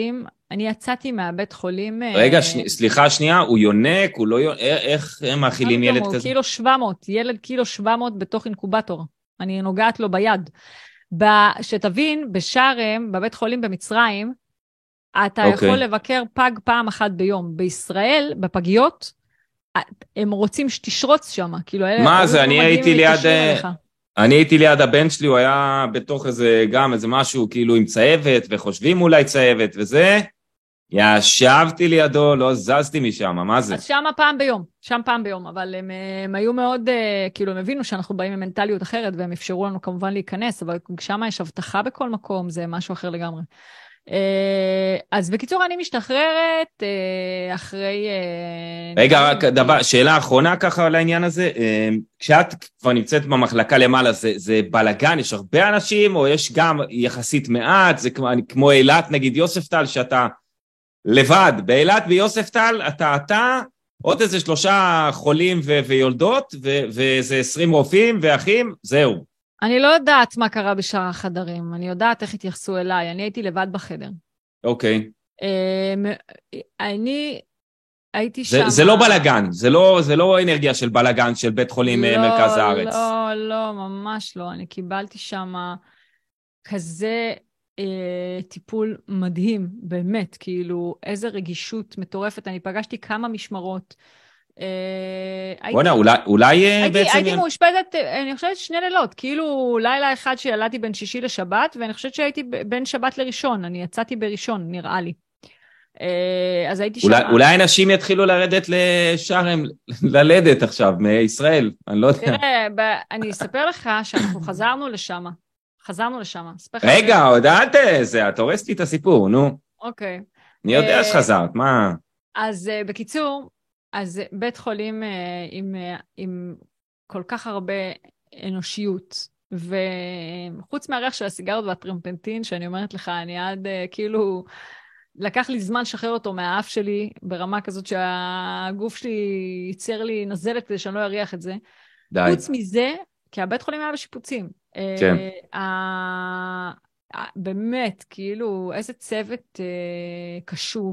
אני יצאתי מהבית חולים... רגע, שני, סליחה שנייה, הוא יונק, הוא לא יונק, איך הם מאכילים ילד כזה? הוא קילו שבע מאות, ילד קילו שבע מאות בתוך אינקובטור. אני נוגעת לו ביד. שתבין, בשארם, בבית חולים במצרים, אתה okay. יכול לבקר פג פעם אחת ביום. בישראל, בפגיות, הם רוצים שתשרוץ שם. כאילו, מה זה? אני הייתי ליד... אני הייתי ליד הבן שלי, הוא היה בתוך איזה, גם איזה משהו, כאילו עם צהבת, וחושבים אולי צהבת, וזה, ישבתי לידו, לא זזתי משם, מה זה? אז שם פעם ביום, שם פעם ביום, אבל הם, הם היו מאוד, כאילו, הם הבינו שאנחנו באים עם מנטליות אחרת, והם אפשרו לנו כמובן להיכנס, אבל שם יש הבטחה בכל מקום, זה משהו אחר לגמרי. אז בקיצור, אני משתחררת אחרי... רגע, רק דבר, שאלה אחרונה ככה על העניין הזה, כשאת כבר נמצאת במחלקה למעלה, זה, זה בלגן, יש הרבה אנשים, או יש גם יחסית מעט, זה כמו, כמו אילת, נגיד יוספטל, שאתה לבד, באילת ביוספטל, אתה, אתה, עוד איזה שלושה חולים ו- ויולדות, ו- ואיזה עשרים רופאים ואחים, זהו. אני לא יודעת מה קרה בשאר החדרים, אני יודעת איך התייחסו אליי, אני הייתי לבד בחדר. אוקיי. אני הייתי זה, שם... זה לא בלגן, זה לא, זה לא אנרגיה של בלגן של בית חולים לא, מרכז הארץ. לא, לא, ממש לא, אני קיבלתי שם כזה אה, טיפול מדהים, באמת, כאילו איזה רגישות מטורפת, אני פגשתי כמה משמרות, בוא'נה, אולי בעצם... הייתי מאושפזת, אני חושבת שני לילות, כאילו לילה אחד שילדתי בין שישי לשבת, ואני חושבת שהייתי בין שבת לראשון, אני יצאתי בראשון, נראה לי. אז הייתי שם... אולי אנשים יתחילו לרדת לשארם, ללדת עכשיו, מישראל, אני לא יודע. תראה, אני אספר לך שאנחנו חזרנו לשם, חזרנו לשם. רגע, עוד אל תזה, את הורסת לי את הסיפור, נו. אוקיי. אני יודע שחזרת, מה? אז בקיצור, אז בית חולים עם, עם כל כך הרבה אנושיות, וחוץ מהריח של הסיגרות והטרמפנטין, שאני אומרת לך, אני עד כאילו, לקח לי זמן לשחרר אותו מהאף שלי, ברמה כזאת שהגוף שלי ייצר לי נזלת כדי שאני לא אריח את זה. די. חוץ מזה, כי הבית חולים היה בשיפוצים. כן. באמת, כאילו, איזה צוות קשוב.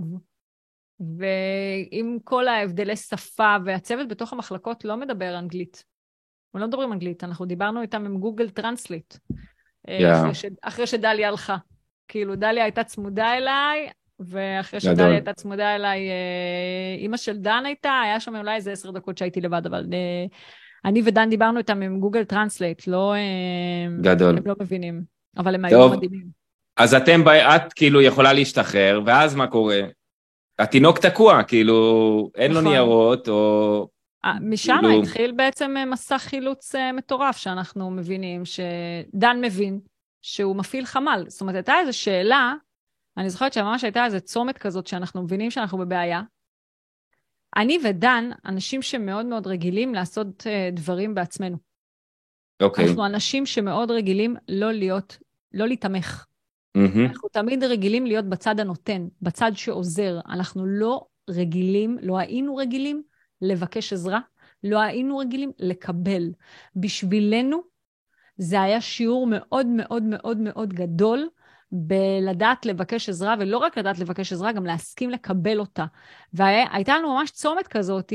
ועם כל ההבדלי שפה, והצוות בתוך המחלקות לא מדבר אנגלית. הם לא מדברים אנגלית, אנחנו דיברנו איתם עם גוגל טרנסליט, yeah. אחרי, ש... אחרי שדליה הלכה. כאילו, דליה הייתה צמודה אליי, ואחרי שדליה הייתה צמודה אליי, אמא של דן הייתה, היה שם אולי איזה עשר דקות שהייתי לבד, אבל אני ודן דיברנו איתם עם גוגל טרנסליט, לא, גדול. הם לא מבינים, אבל הם היו מדהימים. אז אתם, את כאילו יכולה להשתחרר, ואז מה קורה? התינוק תקוע, כאילו, אין לו ניירות, או... משם התחיל בעצם מסע חילוץ מטורף, שאנחנו מבינים, שדן מבין שהוא מפעיל חמ"ל. זאת אומרת, הייתה איזו שאלה, אני זוכרת שממש הייתה איזו צומת כזאת, שאנחנו מבינים שאנחנו בבעיה. אני ודן, אנשים שמאוד מאוד רגילים לעשות דברים בעצמנו. אוקיי. אנחנו אנשים שמאוד רגילים לא להיות, לא להתמך. אנחנו תמיד רגילים להיות בצד הנותן, בצד שעוזר. אנחנו לא רגילים, לא היינו רגילים לבקש עזרה, לא היינו רגילים לקבל. בשבילנו זה היה שיעור מאוד מאוד מאוד מאוד גדול בלדעת לבקש עזרה, ולא רק לדעת לבקש עזרה, גם להסכים לקבל אותה. והייתה לנו ממש צומת כזאת,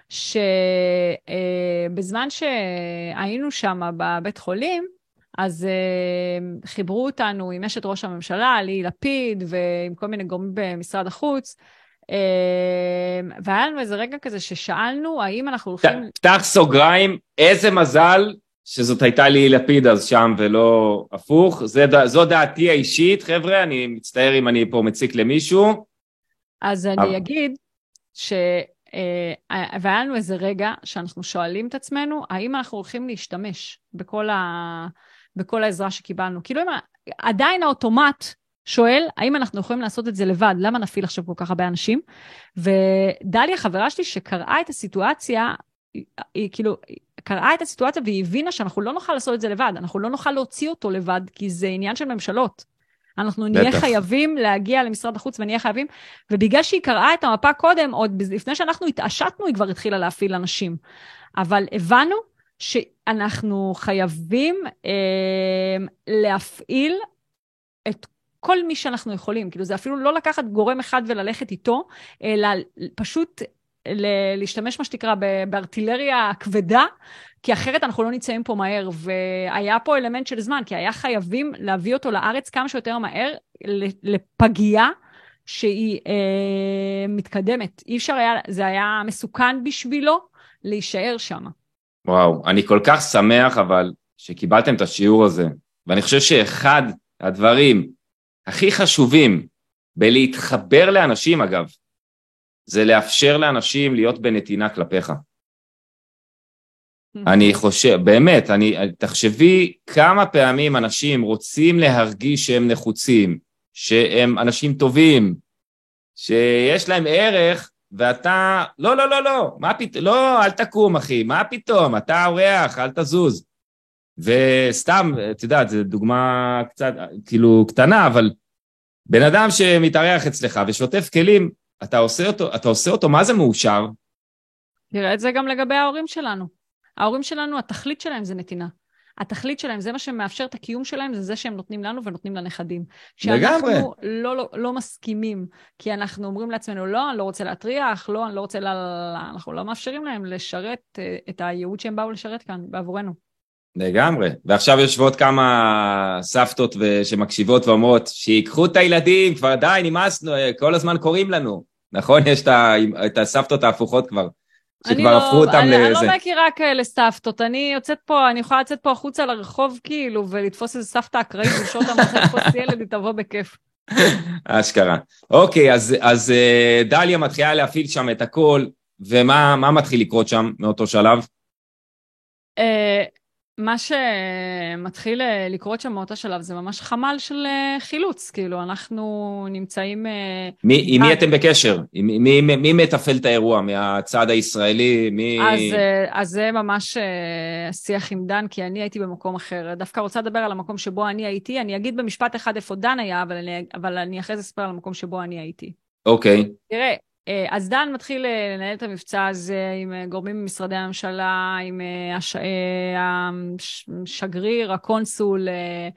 שבזמן שהיינו שם בבית חולים, אז uh, חיברו אותנו עם אשת ראש הממשלה, לי לפיד, ועם כל מיני גורמים במשרד החוץ, uh, והיה לנו איזה רגע כזה ששאלנו, האם אנחנו הולכים... פתח סוגריים, איזה מזל שזאת הייתה לי לפיד אז שם ולא הפוך, זה, זו דעתי האישית, חבר'ה, אני מצטער אם אני פה מציק למישהו. אז אני אבל... אגיד ש... והיה לנו איזה רגע שאנחנו שואלים את עצמנו, האם אנחנו הולכים להשתמש בכל ה... בכל העזרה שקיבלנו. כאילו, אם, עדיין האוטומט שואל, האם אנחנו יכולים לעשות את זה לבד? למה נפיל עכשיו כל כך הרבה אנשים? ודליה, חברה שלי, שקראה את הסיטואציה, היא כאילו, קראה את הסיטואציה והיא הבינה שאנחנו לא נוכל לעשות את זה לבד, אנחנו לא נוכל להוציא אותו לבד, כי זה עניין של ממשלות. אנחנו נהיה בטח. חייבים להגיע למשרד החוץ ונהיה חייבים, ובגלל שהיא קראה את המפה קודם, עוד לפני שאנחנו התעשתנו, היא כבר התחילה להפעיל אנשים. אבל הבנו שאנחנו חייבים אה, להפעיל את כל מי שאנחנו יכולים, כאילו זה אפילו לא לקחת גורם אחד וללכת איתו, אלא פשוט להשתמש מה שתקרא בארטילריה כבדה, כי אחרת אנחנו לא נמצאים פה מהר, והיה פה אלמנט של זמן, כי היה חייבים להביא אותו לארץ כמה שיותר מהר, לפגיעה שהיא אה, מתקדמת. אי אפשר היה, זה היה מסוכן בשבילו להישאר שם. וואו, אני כל כך שמח אבל שקיבלתם את השיעור הזה, ואני חושב שאחד הדברים הכי חשובים בלהתחבר לאנשים אגב, זה לאפשר לאנשים להיות בנתינה כלפיך. אני חושב, באמת, אני, תחשבי כמה פעמים אנשים רוצים להרגיש שהם נחוצים, שהם אנשים טובים, שיש להם ערך, ואתה, לא, לא, לא, לא, מה פתאום, לא, אל תקום אחי, מה פתאום, אתה אורח, אל תזוז. וסתם, את יודעת, זו דוגמה קצת, כאילו, קטנה, אבל בן אדם שמתארח אצלך ושוטף כלים, אתה עושה אותו, אתה עושה אותו, מה זה מאושר? נראה את זה גם לגבי ההורים שלנו. ההורים שלנו, התכלית שלהם זה נתינה. התכלית שלהם, זה מה שמאפשר את הקיום שלהם, זה זה שהם נותנים לנו ונותנים לנכדים. לגמרי. כשאנחנו לא, לא, לא מסכימים, כי אנחנו אומרים לעצמנו, לא, אני לא רוצה להטריח, לא, אני לא רוצה, לה, אנחנו לא מאפשרים להם לשרת את הייעוד שהם באו לשרת כאן, בעבורנו. לגמרי. ועכשיו יושבות כמה סבתות שמקשיבות ואומרות, שיקחו את הילדים, כבר די, נמאסנו, כל הזמן קוראים לנו. נכון? יש את הסבתות ההפוכות כבר. שכבר הפכו אותם לזה. אני לזה. לא מכירה כאלה סבתות, אני יוצאת פה, אני יכולה לצאת פה החוצה לרחוב כאילו, ולתפוס איזה סבתא אקראית, ולשאול אותם, רוצה לתפוס ילד, היא תבוא בכיף. אשכרה. אוקיי, אז, אז דליה מתחילה להפעיל שם את הכל, ומה מה מתחיל לקרות שם מאותו שלב? מה שמתחיל לקרות שם מאותו שלב, זה ממש חמ"ל של חילוץ, כאילו, אנחנו נמצאים... מי, עם מי אתם בקשר? מי, מי, מי מתפעל את האירוע? מהצד הישראלי? מי... אז, אז זה ממש שיח עם דן, כי אני הייתי במקום אחר. דווקא רוצה לדבר על המקום שבו אני הייתי, אני אגיד במשפט אחד איפה דן היה, אבל אני, אבל אני אחרי זה אספר על המקום שבו אני הייתי. אוקיי. תראה, אז דן מתחיל לנהל את המבצע הזה עם גורמים ממשרדי הממשלה, עם הש... השגריר, הקונסול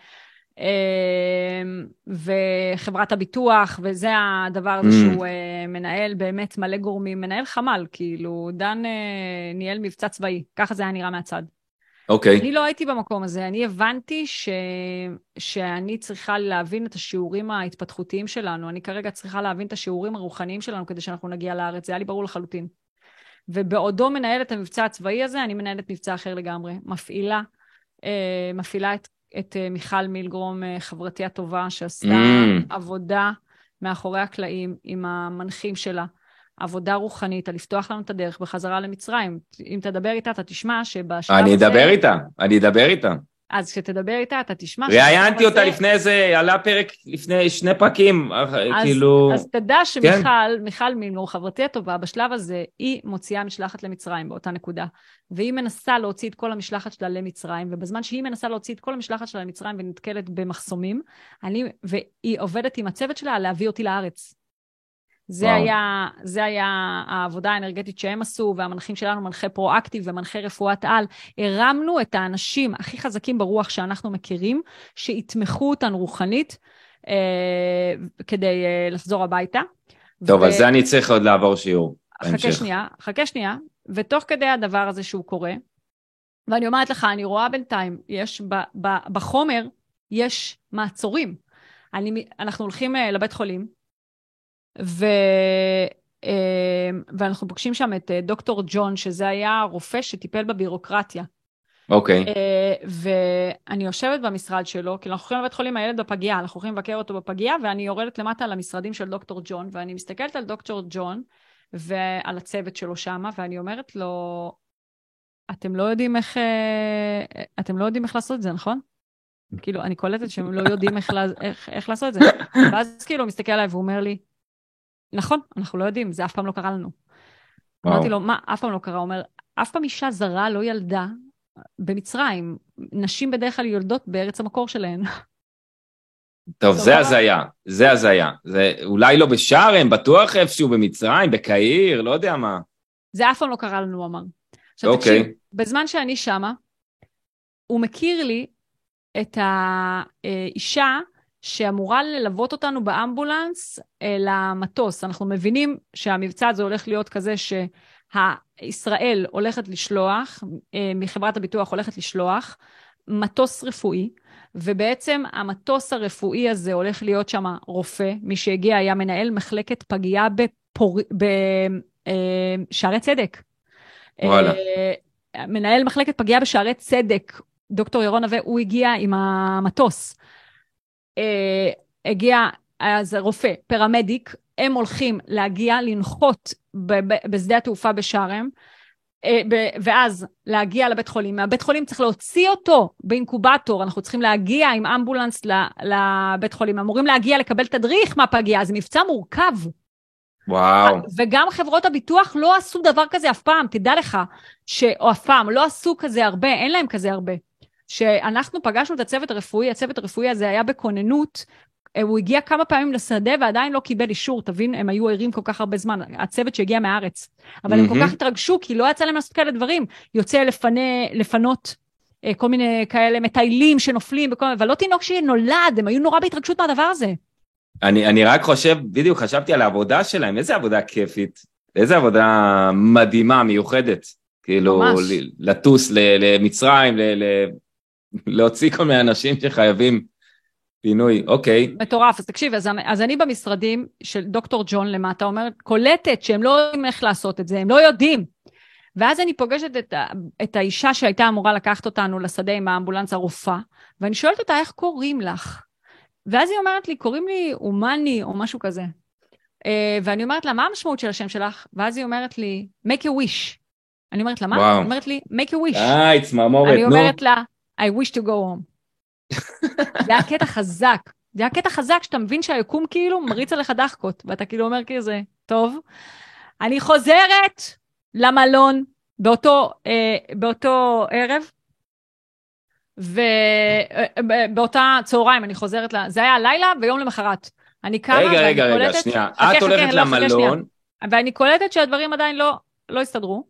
וחברת הביטוח, וזה הדבר הזה שהוא מנהל באמת מלא גורמים, מנהל חמ"ל, כאילו דן ניהל מבצע צבאי, ככה זה היה נראה מהצד. אוקיי. אני לא הייתי במקום הזה, אני הבנתי ש... שאני צריכה להבין את השיעורים ההתפתחותיים שלנו, אני כרגע צריכה להבין את השיעורים הרוחניים שלנו כדי שאנחנו נגיע לארץ, זה היה לי ברור לחלוטין. ובעודו מנהל את המבצע הצבאי הזה, אני מנהלת מבצע אחר לגמרי, מפעילה, אה, מפעילה את, את אה, מיכל מילגרום, אה, חברתי הטובה, שעשתה mm. עבודה מאחורי הקלעים עם המנחים שלה, עבודה רוחנית, על לפתוח לנו את הדרך בחזרה למצרים. אם תדבר איתה, אתה תשמע שבשלב הזה... אני אדבר איתה, אני אדבר איתה. אז כשתדבר איתה, אתה תשמע... ראיינתי אותה לפני איזה, עלה פרק לפני שני פרקים, כאילו... אז תדע שמיכל, מיכל מילגרום, חברתי הטובה, בשלב הזה, היא מוציאה משלחת למצרים באותה נקודה, והיא מנסה להוציא את כל המשלחת שלה למצרים, ובזמן שהיא מנסה להוציא את כל המשלחת שלה למצרים ונתקלת במחסומים, אני, והיא עובדת עם הצוות שלה להביא אותי לארץ. זה היה, זה היה העבודה האנרגטית שהם עשו, והמנחים שלנו מנחה פרואקטיב ומנחה רפואת על. הרמנו את האנשים הכי חזקים ברוח שאנחנו מכירים, שיתמכו אותנו רוחנית, אה, כדי אה, לחזור הביתה. טוב, ו... אז זה אני צריך עוד לעבור שיעור. חכה בהמשך. שנייה, חכה שנייה, ותוך כדי הדבר הזה שהוא קורה, ואני אומרת לך, אני רואה בינתיים, יש ב, ב, בחומר, יש מעצורים. אני, אנחנו הולכים אה, לבית חולים, ו... ואנחנו פוגשים שם את דוקטור ג'ון, שזה היה רופא שטיפל בבירוקרטיה. אוקיי. Okay. ואני יושבת במשרד שלו, כי אנחנו הולכים לבית חולים, הילד בפגיעה, אנחנו הולכים לבקר אותו בפגיעה, ואני יורדת למטה למשרדים של דוקטור ג'ון, ואני מסתכלת על דוקטור ג'ון, ועל הצוות שלו שם, ואני אומרת לו, אתם לא יודעים איך, אתם לא יודעים איך לעשות את זה, נכון? כאילו, אני קולטת שהם לא יודעים איך, איך, איך לעשות את זה. ואז כאילו, הוא מסתכל עליי והוא אומר לי, נכון, אנחנו לא יודעים, זה אף פעם לא קרה לנו. וואו. אמרתי לו, מה, אף פעם לא קרה? הוא אומר, אף פעם אישה זרה לא ילדה במצרים. נשים בדרך כלל יולדות בארץ המקור שלהן. טוב, זה הזיה, זה הזיה. זה אולי לא בשארם, בטוח איפשהו במצרים, בקהיר, לא יודע מה. זה אף פעם לא קרה לנו, הוא אמר. עכשיו אוקיי. תקשיב, בזמן שאני שמה, הוא מכיר לי את האישה שאמורה ללוות אותנו באמבולנס למטוס. אנחנו מבינים שהמבצע הזה הולך להיות כזה שישראל הולכת לשלוח, מחברת הביטוח הולכת לשלוח, מטוס רפואי, ובעצם המטוס הרפואי הזה הולך להיות שם רופא, מי שהגיע היה מנהל מחלקת פגייה בפור... בשערי צדק. וואלה. מנהל מחלקת פגייה בשערי צדק, דוקטור ירון נווה, הוא הגיע עם המטוס. הגיע, אז רופא, פרמדיק, הם הולכים להגיע, לנחות בשדה התעופה בשארם, ואז להגיע לבית חולים. מהבית חולים צריך להוציא אותו באינקובטור, אנחנו צריכים להגיע עם אמבולנס לבית חולים, אמורים להגיע לקבל תדריך מהפגייה, זה מבצע מורכב. וואו. וגם חברות הביטוח לא עשו דבר כזה אף פעם, תדע לך, ש... או אף פעם, לא עשו כזה הרבה, אין להם כזה הרבה. שאנחנו פגשנו את הצוות הרפואי, הצוות הרפואי הזה היה בכוננות, הוא הגיע כמה פעמים לשדה ועדיין לא קיבל אישור, תבין, הם היו ערים כל כך הרבה זמן, הצוות שהגיע מהארץ, אבל הם כל כך התרגשו, כי לא יצא להם לעשות כאלה דברים, יוצא לפנה, לפנות כל מיני כאלה מטיילים שנופלים, בכל... אבל לא תינוק שנולד, הם היו נורא בהתרגשות מהדבר הזה. אני, אני רק חושב, בדיוק חשבתי על העבודה שלהם, איזה עבודה כיפית, איזה עבודה מדהימה, מיוחדת, כאילו, לטוס למצרים, ל... להוציא כל מיני אנשים שחייבים פינוי, אוקיי. מטורף, אז תקשיב, אז, אז אני במשרדים של דוקטור ג'ון למטה, אומרת, קולטת שהם לא יודעים איך לעשות את זה, הם לא יודעים. ואז אני פוגשת את, את האישה שהייתה אמורה לקחת אותנו לשדה עם האמבולנס הרופאה, ואני שואלת אותה, איך קוראים לך? ואז היא אומרת לי, קוראים לי אומני או משהו כזה. ואני אומרת לה, מה המשמעות של השם שלך? ואז היא אומרת לי, make a wish. אני אומרת לה, מה? היא אומרת לי, make a wish. אה, it's מאמורת, נו. אני אומרת לה, I wish to go home. זה היה קטע חזק. זה היה קטע חזק שאתה מבין שהיקום כאילו מריץ עליך דחקות, ואתה כאילו אומר כזה, טוב, אני חוזרת למלון באותו, אה, באותו ערב, ובאותה צהריים אני חוזרת, לה, זה היה הלילה ויום למחרת. אני קמה רגע, רגע, רגע, שנייה. את הולכת למלון. ואני קולטת שהדברים עדיין לא, לא הסתדרו.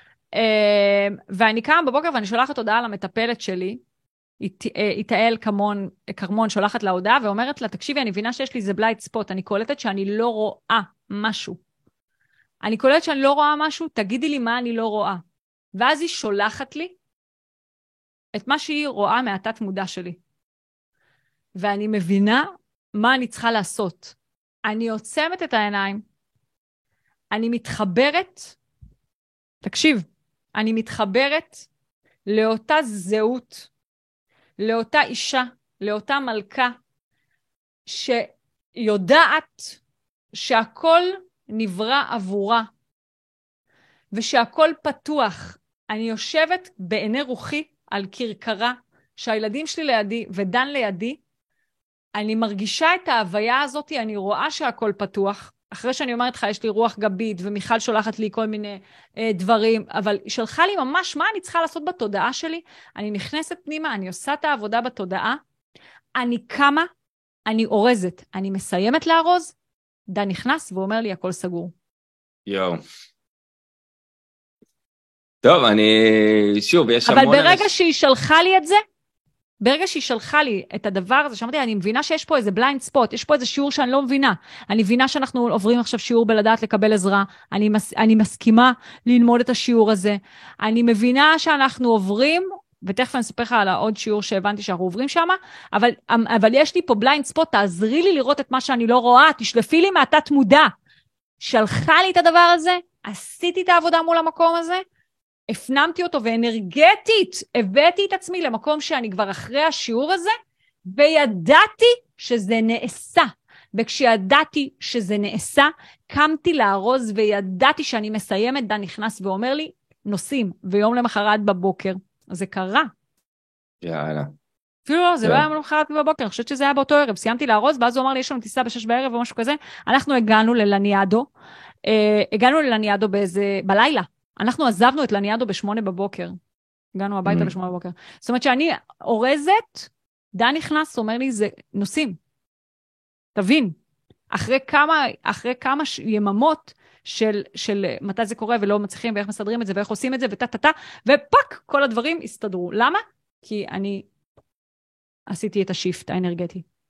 ואני קמה בבוקר ואני שולחת הודעה למטפלת שלי, איתאל כמון, כרמון שולחת לה הודעה ואומרת לה, תקשיבי, אני מבינה שיש לי זה בלייט ספוט, אני קולטת שאני לא רואה משהו. אני קולטת שאני לא רואה משהו, תגידי לי מה אני לא רואה. ואז היא שולחת לי את מה שהיא רואה מהתת מודע שלי. ואני מבינה מה אני צריכה לעשות. אני עוצמת את העיניים, אני מתחברת, תקשיב, אני מתחברת לאותה זהות, לאותה אישה, לאותה מלכה, שיודעת שהכל נברא עבורה, ושהכל פתוח. אני יושבת בעיני רוחי על קרקרה, שהילדים שלי לידי ודן לידי, אני מרגישה את ההוויה הזאת, אני רואה שהכל פתוח, אחרי שאני אומרת לך, יש לי רוח גבית, ומיכל שולחת לי כל מיני אה, דברים, אבל היא שלחה לי ממש מה אני צריכה לעשות בתודעה שלי, אני נכנסת פנימה, אני עושה את העבודה בתודעה, אני קמה, אני אורזת, אני מסיימת לארוז, דן נכנס ואומר לי, הכל סגור. יואו. טוב, אני, שוב, יש אבל המון... אבל ברגע אנש... שהיא שלחה לי את זה, ברגע שהיא שלחה לי את הדבר הזה, שאמרתי, אני מבינה שיש פה איזה בליינד ספוט, יש פה איזה שיעור שאני לא מבינה. אני מבינה שאנחנו עוברים עכשיו שיעור בלדעת לקבל עזרה, אני, מס, אני מסכימה ללמוד את השיעור הזה. אני מבינה שאנחנו עוברים, ותכף אני אספר לך על העוד שיעור שהבנתי שאנחנו עוברים שם, אבל, אבל יש לי פה בליינד ספוט, תעזרי לי לראות את מה שאני לא רואה, תשלפי לי מהתת מודע. שלחה לי את הדבר הזה, עשיתי את העבודה מול המקום הזה, הפנמתי אותו ואנרגטית, הבאתי את עצמי למקום שאני כבר אחרי השיעור הזה, וידעתי שזה נעשה. וכשידעתי שזה נעשה, קמתי לארוז וידעתי שאני מסיימת, דן נכנס ואומר לי, נוסעים, ויום למחרת בבוקר. זה קרה. יאללה. אפילו לא, זה לא היה למחרת בבוקר, אני חושבת שזה היה באותו ערב, סיימתי לארוז, ואז הוא אמר לי, יש לנו טיסה בשש בערב או משהו כזה, אנחנו הגענו ללניאדו, הגענו ללניאדו באיזה, בלילה, אנחנו עזבנו את לניאדו בשמונה בבוקר. הגענו הביתה בשמונה בבוקר. זאת אומרת שאני אורזת, דן נכנס, אומר לי, זה נוסעים. תבין, אחרי כמה, אחרי כמה יממות של, של מתי זה קורה ולא מצליחים, ואיך מסדרים את זה, ואיך עושים את זה, וטה-טה-טה, ופק, כל הדברים הסתדרו. למה? כי אני עשיתי את השיפט האנרגטי.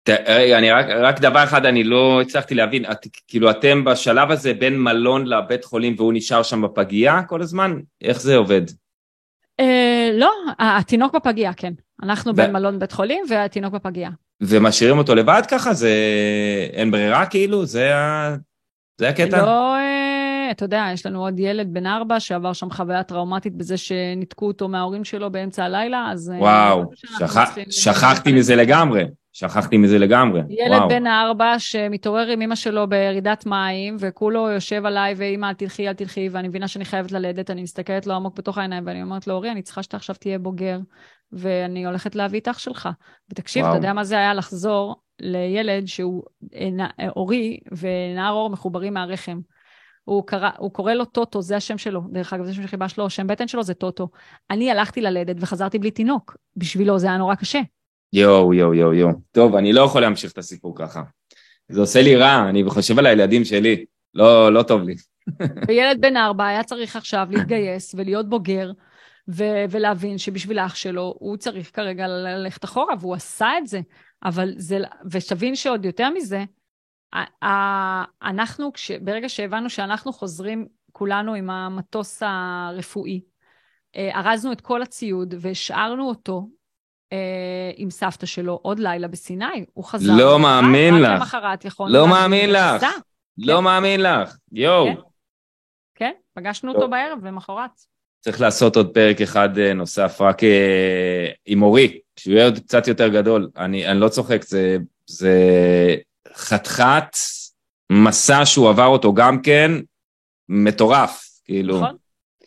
רגע, אני רק, רק דבר אחד, אני לא הצלחתי להבין, את, כאילו אתם בשלב הזה בין מלון לבית חולים והוא נשאר שם בפגייה כל הזמן? איך זה עובד? אה, לא, התינוק בפגייה, כן. אנחנו ו... בין מלון בית חולים והתינוק בפגייה. ומשאירים אותו לבד ככה? זה אין ברירה כאילו? זה, ה... זה הקטע? לא, אה, אתה יודע, יש לנו עוד ילד בן ארבע שעבר שם חוויה טראומטית בזה שניתקו אותו מההורים שלו באמצע הלילה, אז... וואו, שכח... שכחתי מזה לגמרי. שכחתי מזה לגמרי. ילד וואו. בן הארבע שמתעורר עם אמא שלו בירידת מים, וכולו יושב עליי, ואמא, אל תלכי, אל תלכי, ואני מבינה שאני חייבת ללדת, אני מסתכלת לו עמוק בתוך העיניים, ואני אומרת לו, אורי, אני צריכה שאתה עכשיו תהיה בוגר, ואני הולכת להביא את אח שלך. ותקשיב, וואו. אתה יודע מה זה היה לחזור לילד שהוא אורי, ונער אור מחוברים מהרחם. הוא, קרא, הוא קורא לו טוטו, זה השם שלו. דרך אגב, זה שם שחיבה שלו, שם בטן שלו זה טוטו. אני הלכתי ללדת וחזרתי בלי תינוק. בשבילו זה היה נורא קשה. יו, יו, יו, יו. טוב, אני לא יכול להמשיך את הסיפור ככה. זה עושה לי רע, אני חושב על הילדים שלי. לא, לא טוב לי. וילד בן ארבע היה צריך עכשיו להתגייס ולהיות בוגר, ו- ולהבין שבשביל אח שלו הוא צריך כרגע ללכת אחורה, והוא עשה את זה. אבל זה, ושתבין שעוד יותר מזה, אנחנו, כש, ברגע שהבנו שאנחנו חוזרים כולנו עם המטוס הרפואי, ארזנו את כל הציוד והשארנו אותו עם סבתא שלו עוד לילה בסיני. הוא חזר. לא מאמין לך. למחרת יכולנו. לא מאמין לך. לא מאמין לך. יואו. כן, פגשנו אותו בערב ומחרת. צריך לעשות עוד פרק אחד נוסף רק עם אורי, שהוא יהיה עוד קצת יותר גדול. אני לא צוחק, זה חתיכת מסע שהוא עבר אותו גם כן, מטורף, כאילו. נכון.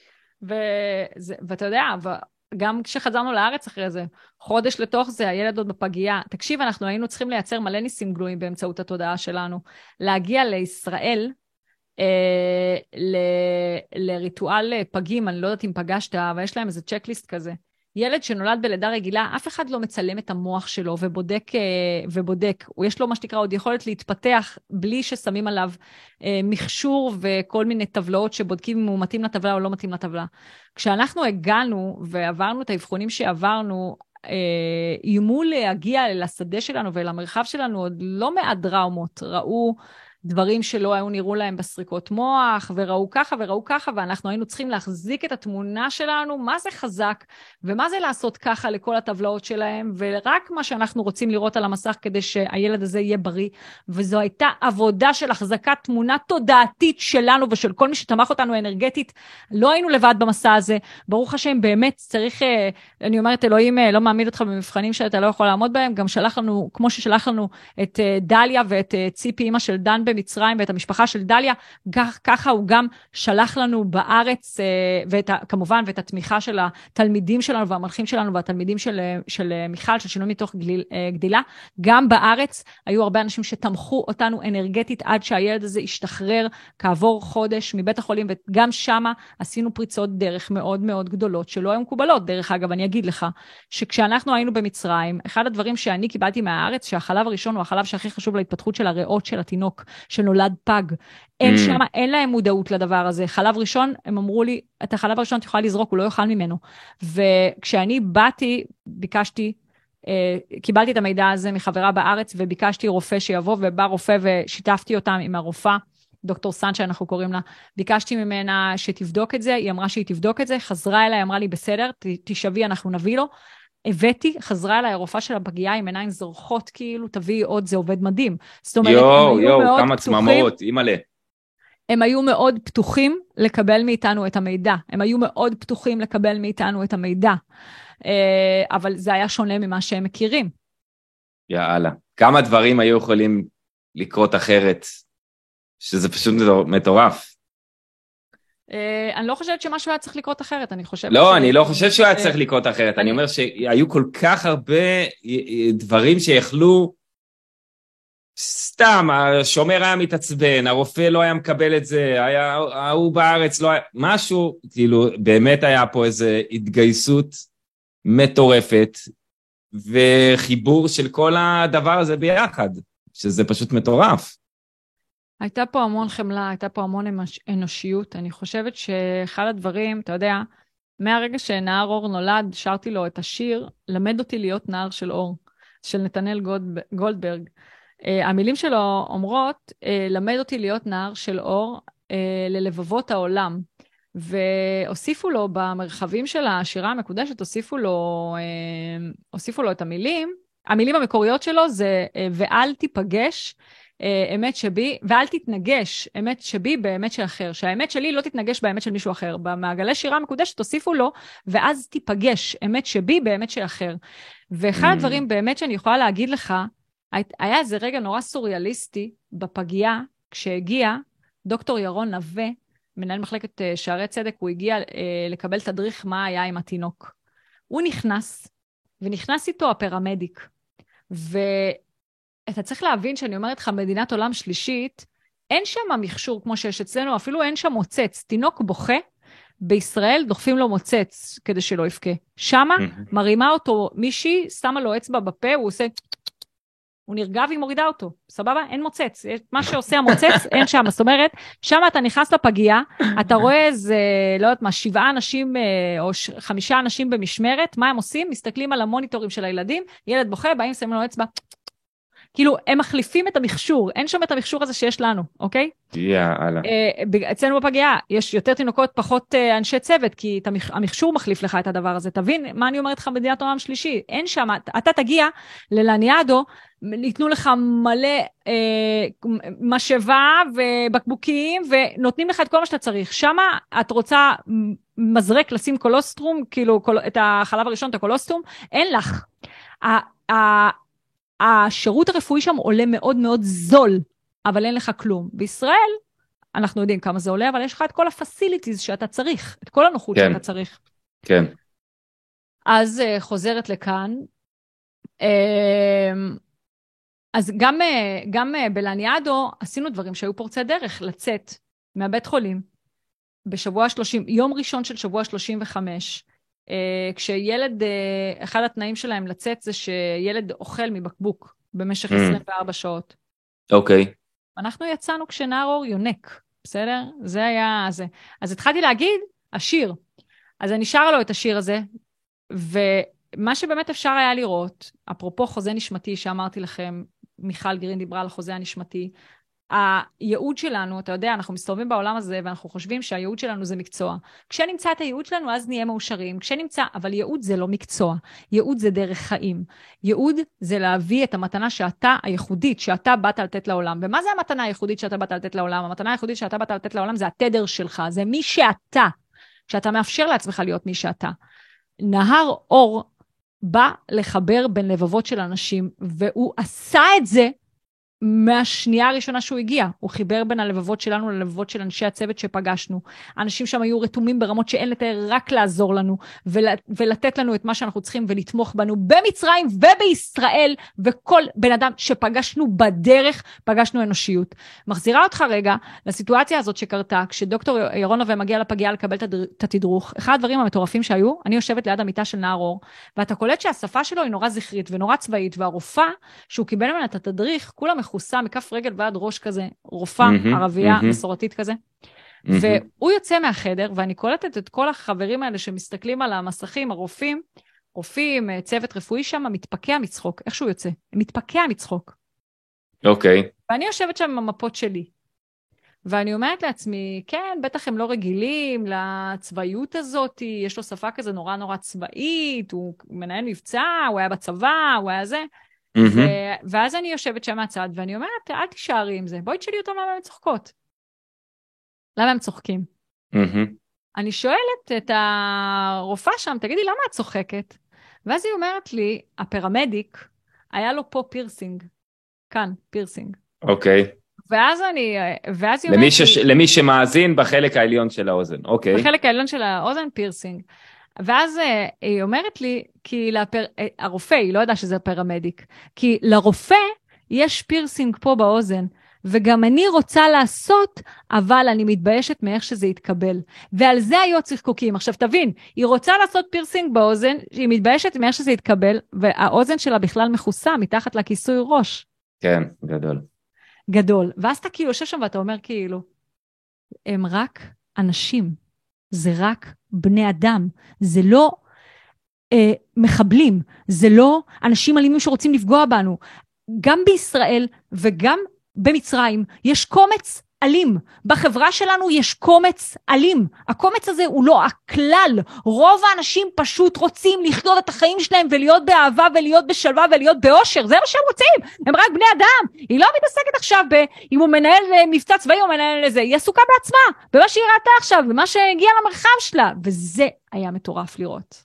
ואתה יודע, גם כשחזרנו לארץ אחרי זה, חודש לתוך זה, הילד עוד בפגייה. תקשיב, אנחנו היינו צריכים לייצר מלא ניסים גלויים באמצעות התודעה שלנו. להגיע לישראל, אה, ל, לריטואל פגים, אני לא יודעת אם פגשת, אבל יש להם איזה צ'קליסט כזה. ילד שנולד בלידה רגילה, אף אחד לא מצלם את המוח שלו ובודק, ובודק. יש לו מה שתקרא עוד יכולת להתפתח בלי ששמים עליו מכשור וכל מיני טבלאות שבודקים אם הוא מתאים לטבלה או לא מתאים לטבלה. כשאנחנו הגענו ועברנו את האבחונים שעברנו, אימו להגיע לשדה שלנו ולמרחב שלנו עוד לא מעט דראומות. ראו דברים שלא היו נראו להם בסריקות מוח, וראו ככה וראו ככה, ואנחנו היינו צריכים להחזיק את התמונה שלנו, מה זה חזק, ומה זה לעשות ככה לכל הטבלאות שלהם, ורק מה שאנחנו רוצים לראות על המסך, כדי שהילד הזה יהיה בריא, וזו הייתה עבודה של החזקת תמונה תודעתית שלנו, ושל כל מי שתמך אותנו אנרגטית, לא היינו לבד במסע הזה, ברוך השם באמת צריך, אני אומרת, אלוהים לא מעמיד אותך במבחנים שאתה לא יכול לעמוד בהם, גם שלח לנו, כמו ששלח לנו את דליה ואת ציפי, אמא של דן במצרים, ואת המשפחה של דליה, ככה הוא גם שלח לנו בארץ, ואת, כמובן, ואת התמיכה של התלמידים שלנו, והמלכים שלנו, והתלמידים של, של מיכל, של שינוי מתוך גליל, גדילה. גם בארץ היו הרבה אנשים שתמכו אותנו אנרגטית, עד שהילד הזה השתחרר כעבור חודש מבית החולים, וגם שמה עשינו פריצות דרך מאוד מאוד גדולות, שלא היו מקובלות. דרך אגב, אני אגיד לך, שכשאנחנו היינו במצרים, אחד הדברים שאני קיבלתי מהארץ, שהחלב הראשון הוא החלב שהכי חשוב להתפתחות של הריאות של התינוק, שנולד פג. אין mm. שם, אין להם מודעות לדבר הזה. חלב ראשון, הם אמרו לי, את החלב הראשון תוכל לזרוק, הוא לא יאכל ממנו. וכשאני באתי, ביקשתי, אה, קיבלתי את המידע הזה מחברה בארץ, וביקשתי רופא שיבוא, ובא רופא ושיתפתי אותם עם הרופאה, דוקטור סן שאנחנו קוראים לה, ביקשתי ממנה שתבדוק את זה, היא אמרה שהיא תבדוק את זה, חזרה אליי, אמרה לי בסדר, תשבי, אנחנו נביא לו, הבאתי, חזרה אליי הרופאה של הפגיעה עם עיניים זורחות, כאילו, תביאי עוד, זה עובד מדהים. זאת אומרת, יו, יו, כמה צממות, אימא'לה. הם היו מאוד פתוחים לקבל מאיתנו את המידע. הם היו מאוד פתוחים לקבל מאיתנו את המידע. אבל זה היה שונה ממה שהם מכירים. יאללה. כמה דברים היו יכולים לקרות אחרת, שזה פשוט מטורף. אני לא חושבת שמשהו היה צריך לקרות אחרת, אני חושבת... לא, אני לא חושב שהוא היה צריך לקרות אחרת, אני אומר שהיו כל כך הרבה דברים שיכלו, סתם, השומר היה מתעצבן, הרופא לא היה מקבל את זה, ההוא בארץ לא היה... משהו, כאילו, באמת היה פה איזו התגייסות מטורפת, וחיבור של כל הדבר הזה ביחד, שזה פשוט מטורף. הייתה פה המון חמלה, הייתה פה המון אנושיות. אני חושבת שאחד הדברים, אתה יודע, מהרגע שנער אור נולד, שרתי לו את השיר, למד אותי להיות נער של אור. של נתנאל גולדברג. המילים שלו אומרות, למד אותי להיות נער של אור ללבבות העולם. והוסיפו לו במרחבים של השירה המקודשת, הוסיפו לו, הוסיפו לו את המילים. המילים המקוריות שלו זה, ואל תיפגש אמת שבי, ואל תתנגש אמת שבי באמת של אחר. שהאמת שלי לא תתנגש באמת של מישהו אחר. במעגלי שירה המקודשת הוסיפו לו, ואז תיפגש אמת שבי באמת של אחר. ואחד הדברים באמת שאני יכולה להגיד לך, היה איזה רגע נורא סוריאליסטי בפגייה, כשהגיע דוקטור ירון נווה, מנהל מחלקת שערי צדק, הוא הגיע לקבל תדריך מה היה עם התינוק. הוא נכנס, ונכנס איתו הפרמדיק. ואתה צריך להבין שאני אומרת לך, מדינת עולם שלישית, אין שם מכשור כמו שיש אצלנו, אפילו אין שם מוצץ. תינוק בוכה, בישראל דוחפים לו מוצץ כדי שלא יפקה. שמה מרימה אותו מישהי, שמה לו אצבע בפה, הוא עושה... הוא נרגע והיא מורידה אותו, סבבה? אין מוצץ. מה שעושה המוצץ, אין שם. זאת אומרת, שם אתה נכנס לפגייה, אתה רואה איזה, לא יודעת מה, שבעה אנשים או חמישה אנשים במשמרת, מה הם עושים? מסתכלים על המוניטורים של הילדים, ילד בוכה, באים, שמים לו אצבע. כאילו, הם מחליפים את המכשור, אין שם את המכשור הזה שיש לנו, אוקיי? יאללה. אצלנו בפגייה, יש יותר תינוקות, פחות אנשי צוות, כי המכשור מחליף לך את הדבר הזה. תבין מה אני אומרת לך מדינת עולם שלישי? אין שם, אתה תגיע ללניאדו, ניתנו לך מלא משאבה ובקבוקים, ונותנים לך את כל מה שאתה צריך. שם את רוצה מזרק לשים קולוסטרום, כאילו את החלב הראשון, את הקולוסטרום, אין לך. השירות הרפואי שם עולה מאוד מאוד זול, אבל אין לך כלום. בישראל, אנחנו יודעים כמה זה עולה, אבל יש לך את כל הפסיליטיז שאתה צריך, את כל הנוחות כן. שאתה צריך. כן. אז uh, חוזרת לכאן. Uh, אז גם, uh, גם uh, בלניאדו עשינו דברים שהיו פורצי דרך, לצאת מהבית חולים, בשבוע שלושים, יום ראשון של שבוע שלושים וחמש, Uh, כשילד, uh, אחד התנאים שלהם לצאת זה שילד אוכל מבקבוק במשך mm. עשרים וארבע שעות. אוקיי. Okay. אנחנו יצאנו כשנער אור יונק, בסדר? זה היה זה. אז התחלתי להגיד, השיר. אז אני שרה לו את השיר הזה, ומה שבאמת אפשר היה לראות, אפרופו חוזה נשמתי שאמרתי לכם, מיכל גרין דיברה על החוזה הנשמתי, הייעוד שלנו, אתה יודע, אנחנו מסתובבים בעולם הזה, ואנחנו חושבים שהייעוד שלנו זה מקצוע. כשנמצא את הייעוד שלנו, אז נהיה מאושרים. כשנמצא, אבל ייעוד זה לא מקצוע. ייעוד זה דרך חיים. ייעוד זה להביא את המתנה שאתה, הייחודית, שאתה באת לתת לעולם. ומה זה המתנה הייחודית שאתה באת לתת לעולם? המתנה הייחודית שאתה באת לתת לעולם זה התדר שלך, זה מי שאתה, כשאתה מאפשר לעצמך להיות מי שאתה. נהר אור בא לחבר בין לבבות של אנשים, והוא עשה את זה מהשנייה הראשונה שהוא הגיע. הוא חיבר בין הלבבות שלנו ללבבות של אנשי הצוות שפגשנו. האנשים שם היו רתומים ברמות שאין לתאר, רק לעזור לנו ולתת לנו את מה שאנחנו צריכים ולתמוך בנו במצרים ובישראל, וכל בן אדם שפגשנו בדרך, פגשנו אנושיות. מחזירה אותך רגע לסיטואציה הזאת שקרתה, כשדוקטור ירון נווה מגיע לפגייה לקבל את התדרוך. אחד הדברים המטורפים שהיו, אני יושבת ליד המיטה של נער אור, ואתה קולט שהשפה שלו היא נורא זכרית ונורא צבאית, והרופאה שהוא קיבל ממנה את התדריך, כולם מכוסה מכף רגל ועד ראש כזה, רופאה, mm-hmm, ערבייה, mm-hmm. מסורתית כזה. Mm-hmm. והוא יוצא מהחדר, ואני קולטת את כל החברים האלה שמסתכלים על המסכים, הרופאים, רופאים, צוות רפואי שם, מתפקע מצחוק. איך שהוא יוצא? מתפקע מצחוק. אוקיי. Okay. ואני יושבת שם עם המפות שלי. ואני אומרת לעצמי, כן, בטח הם לא רגילים לצבאיות הזאת, יש לו שפה כזה נורא נורא צבאית, הוא מנהל מבצע, הוא היה בצבא, הוא היה זה. ו- ואז אני יושבת שם מהצד, ואני אומרת, אל תישארי עם זה, בואי תשאלי אותם למה הם צוחקות. למה הם צוחקים? אני שואלת את הרופאה שם, תגידי, למה את צוחקת? ואז היא אומרת לי, הפרמדיק, היה לו פה פירסינג. כאן, פירסינג. אוקיי. ואז אני, ואז היא אומרת למי, ש... לי... למי שמאזין בחלק העליון של האוזן, אוקיי. בחלק העליון של האוזן, פירסינג. ואז היא אומרת לי, כי לפר... הרופא, היא לא ידעה שזה הפרמדיק, כי לרופא יש פירסינג פה באוזן, וגם אני רוצה לעשות, אבל אני מתביישת מאיך שזה יתקבל. ועל זה היו צחקוקים. עכשיו תבין, היא רוצה לעשות פירסינג באוזן, היא מתביישת מאיך שזה יתקבל, והאוזן שלה בכלל מכוסה מתחת לכיסוי ראש. כן, גדול. גדול. ואז אתה כאילו יושב שם ואתה אומר כאילו, הם רק אנשים. זה רק בני אדם. זה לא, אה, מחבלים, זה לא אנשים אלימים שרוצים לפגוע בנו. גם בישראל וגם במצרים יש קומץ אלים. בחברה שלנו יש קומץ אלים. הקומץ הזה הוא לא הכלל. רוב האנשים פשוט רוצים לחיות את החיים שלהם ולהיות באהבה ולהיות בשלווה ולהיות באושר. זה מה שהם רוצים. הם רק בני אדם. היא לא מתעסקת עכשיו ב... אם הוא מנהל מבצע צבאי או מנהל לזה. היא עסוקה בעצמה. במה שהיא ראתה עכשיו, במה שהגיע למרחב שלה. וזה היה מטורף לראות.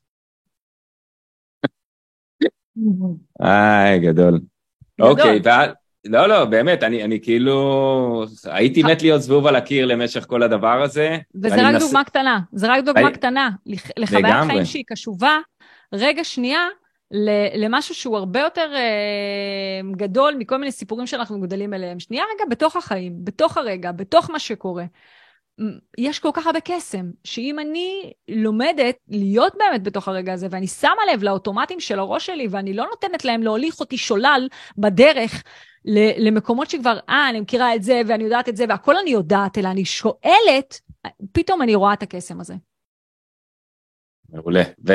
איי, גדול. אוקיי, לא, לא, באמת, אני, אני כאילו, הייתי מת להיות זבוב על הקיר למשך כל הדבר הזה. וזה רק דוגמה קטנה, זה רק דוגמה קטנה, לחוויית חיים שהיא קשובה, רגע שנייה, למשהו שהוא הרבה יותר גדול מכל מיני סיפורים שאנחנו גדלים אליהם. שנייה רגע, בתוך החיים, בתוך הרגע, בתוך מה שקורה. יש כל כך הרבה קסם, שאם אני לומדת להיות באמת בתוך הרגע הזה, ואני שמה לב לאוטומטים של הראש שלי, ואני לא נותנת להם להוליך אותי שולל בדרך, למקומות שכבר, אה, אני מכירה את זה, ואני יודעת את זה, והכל אני יודעת, אלא אני שואלת, פתאום אני רואה את הקסם הזה. מעולה. ו...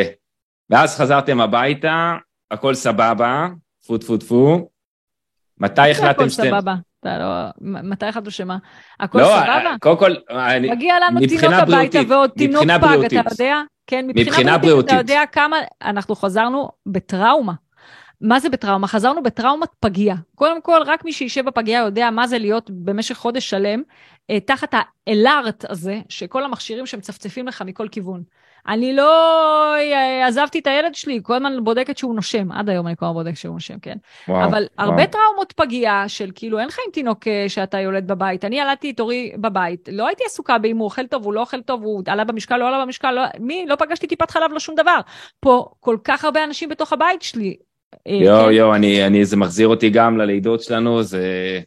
ואז חזרתם הביתה, הכל סבבה, טפו טפו טפו. מתי החלטתם שאתם... הכל סבבה. מתי החלטנו שמה? הכל סבבה? קודם כל, מגיע לנו תינוק הביתה ועוד תינוק פג, אתה יודע? כן, מבחינה בריאותית, אתה יודע כמה אנחנו חזרנו בטראומה. מה זה בטראומה? חזרנו בטראומת פגיעה. קודם כל, רק מי שישב בפגיעה יודע מה זה להיות במשך חודש שלם, תחת האלארט הזה, שכל המכשירים שמצפצפים לך מכל כיוון. אני לא עזבתי את הילד שלי, כל הזמן בודקת שהוא נושם, עד היום אני כבר בודק שהוא נושם, כן? וואו, אבל וואו. הרבה טראומות פגיעה של כאילו, אין לך עם תינוק שאתה יולד בבית, אני ילדתי את אורי בבית, לא הייתי עסוקה באם הוא אוכל טוב, הוא לא אוכל טוב, הוא עלה במשקל, לא עלה במשקל, לא, מי? לא פגשתי טיפת חלב, לא שום דבר. פה כל כך הרבה אנשים בתוך הבית שלי. יו, כן? יו, אני, אני, זה מחזיר אותי גם ללידות שלנו, זה...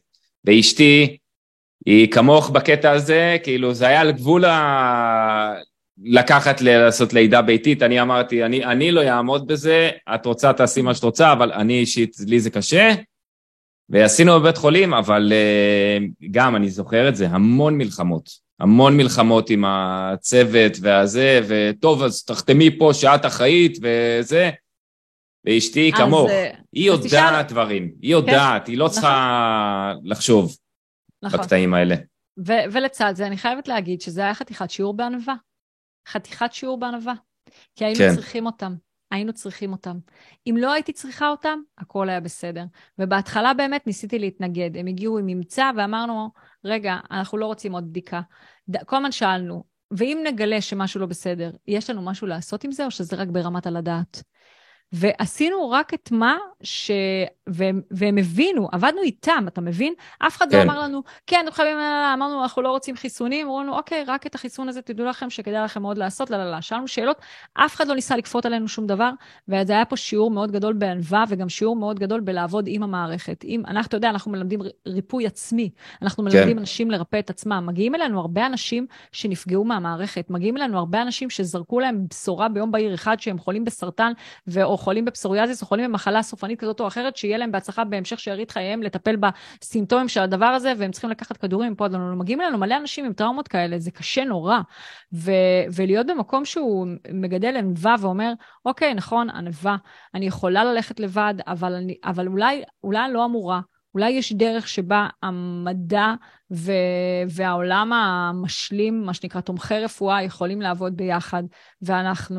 ואשתי, היא כמוך בקטע הזה, כאילו, זה היה על גבול ה... לקחת לעשות לידה ביתית, אני אמרתי, אני, אני לא יעמוד בזה, את רוצה תעשי מה שאת רוצה, אבל אני אישית, לי זה קשה, ועשינו בבית חולים, אבל גם אני זוכר את זה, המון מלחמות, המון מלחמות עם הצוות והזה, וטוב, אז תחתמי פה שאת אחראית וזה, ואשתי כמוך, היא יודעת דברים, היא יודעת, היא לא צריכה לחשוב בקטעים האלה. ולצד זה אני חייבת להגיד שזה היה חתיכת שיעור בענווה. חתיכת שיעור בענווה, כי היינו כן. צריכים אותם, היינו צריכים אותם. אם לא הייתי צריכה אותם, הכל היה בסדר. ובהתחלה באמת ניסיתי להתנגד, הם הגיעו עם ממצא ואמרנו, רגע, אנחנו לא רוצים עוד בדיקה. כל הזמן שאלנו, ואם נגלה שמשהו לא בסדר, יש לנו משהו לעשות עם זה, או שזה רק ברמת על הדעת? ועשינו רק את מה ש... והם, והם הבינו, עבדנו איתם, אתה מבין? אף אחד כן. לא אמר לנו, כן, חייבים, אמרנו, אנחנו לא רוצים חיסונים, אמרו לנו, אוקיי, רק את החיסון הזה תדעו לכם שכדאי לכם מאוד לעשות, לא, לא, לא, שאלנו שאלות, אף אחד לא ניסה לקפות עלינו שום דבר, וזה היה פה שיעור מאוד גדול בענווה, וגם שיעור מאוד גדול בלעבוד עם המערכת. עם, אנחנו, אתה יודע, אנחנו מלמדים ריפוי עצמי, אנחנו מלמדים כן. אנשים לרפא את עצמם, מגיעים אלינו הרבה אנשים שנפגעו מהמערכת, מגיעים אלינו הרבה אנשים שזרקו להם בשורה ביום בהיר אחד שהם חולים בסרטן ו- חולים בפסוריאזיס או חולים במחלה סופנית כזאת או אחרת, שיהיה להם בהצלחה בהמשך שארית חייהם לטפל בסימפטומים של הדבר הזה, והם צריכים לקחת כדורים מפה עד לנו. מגיעים אלינו מלא אנשים עם טראומות כאלה, זה קשה נורא. ו- ולהיות במקום שהוא מגדל ענווה ואומר, אוקיי, נכון, ענווה, אני יכולה ללכת לבד, אבל, אני, אבל אולי, אולי לא אמורה, אולי יש דרך שבה המדע ו- והעולם המשלים, מה שנקרא תומכי רפואה, יכולים לעבוד ביחד, ואנחנו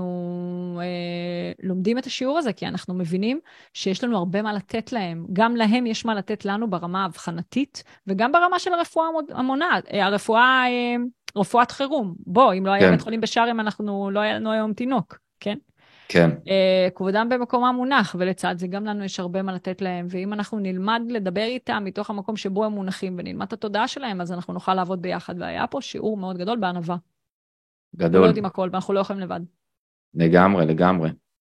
אה, לומדים את השיעור הזה, כי אנחנו מבינים שיש לנו הרבה מה לתת להם. גם להם יש מה לתת לנו ברמה ההבחנתית, וגם ברמה של הרפואה המונעת, הרפואה, אה, רפואת חירום. בוא, אם לא היה בית חולים בשערים, אנחנו לא היה לנו היום תינוק, כן? כן. כבודם במקומם מונח, ולצד זה גם לנו יש הרבה מה לתת להם, ואם אנחנו נלמד לדבר איתם מתוך המקום שבו הם מונחים, ונלמד את התודעה שלהם, אז אנחנו נוכל לעבוד ביחד, והיה פה שיעור מאוד גדול בענווה. גדול. אנחנו לא יודעים הכל, ואנחנו לא יכולים לבד. לגמרי, לגמרי.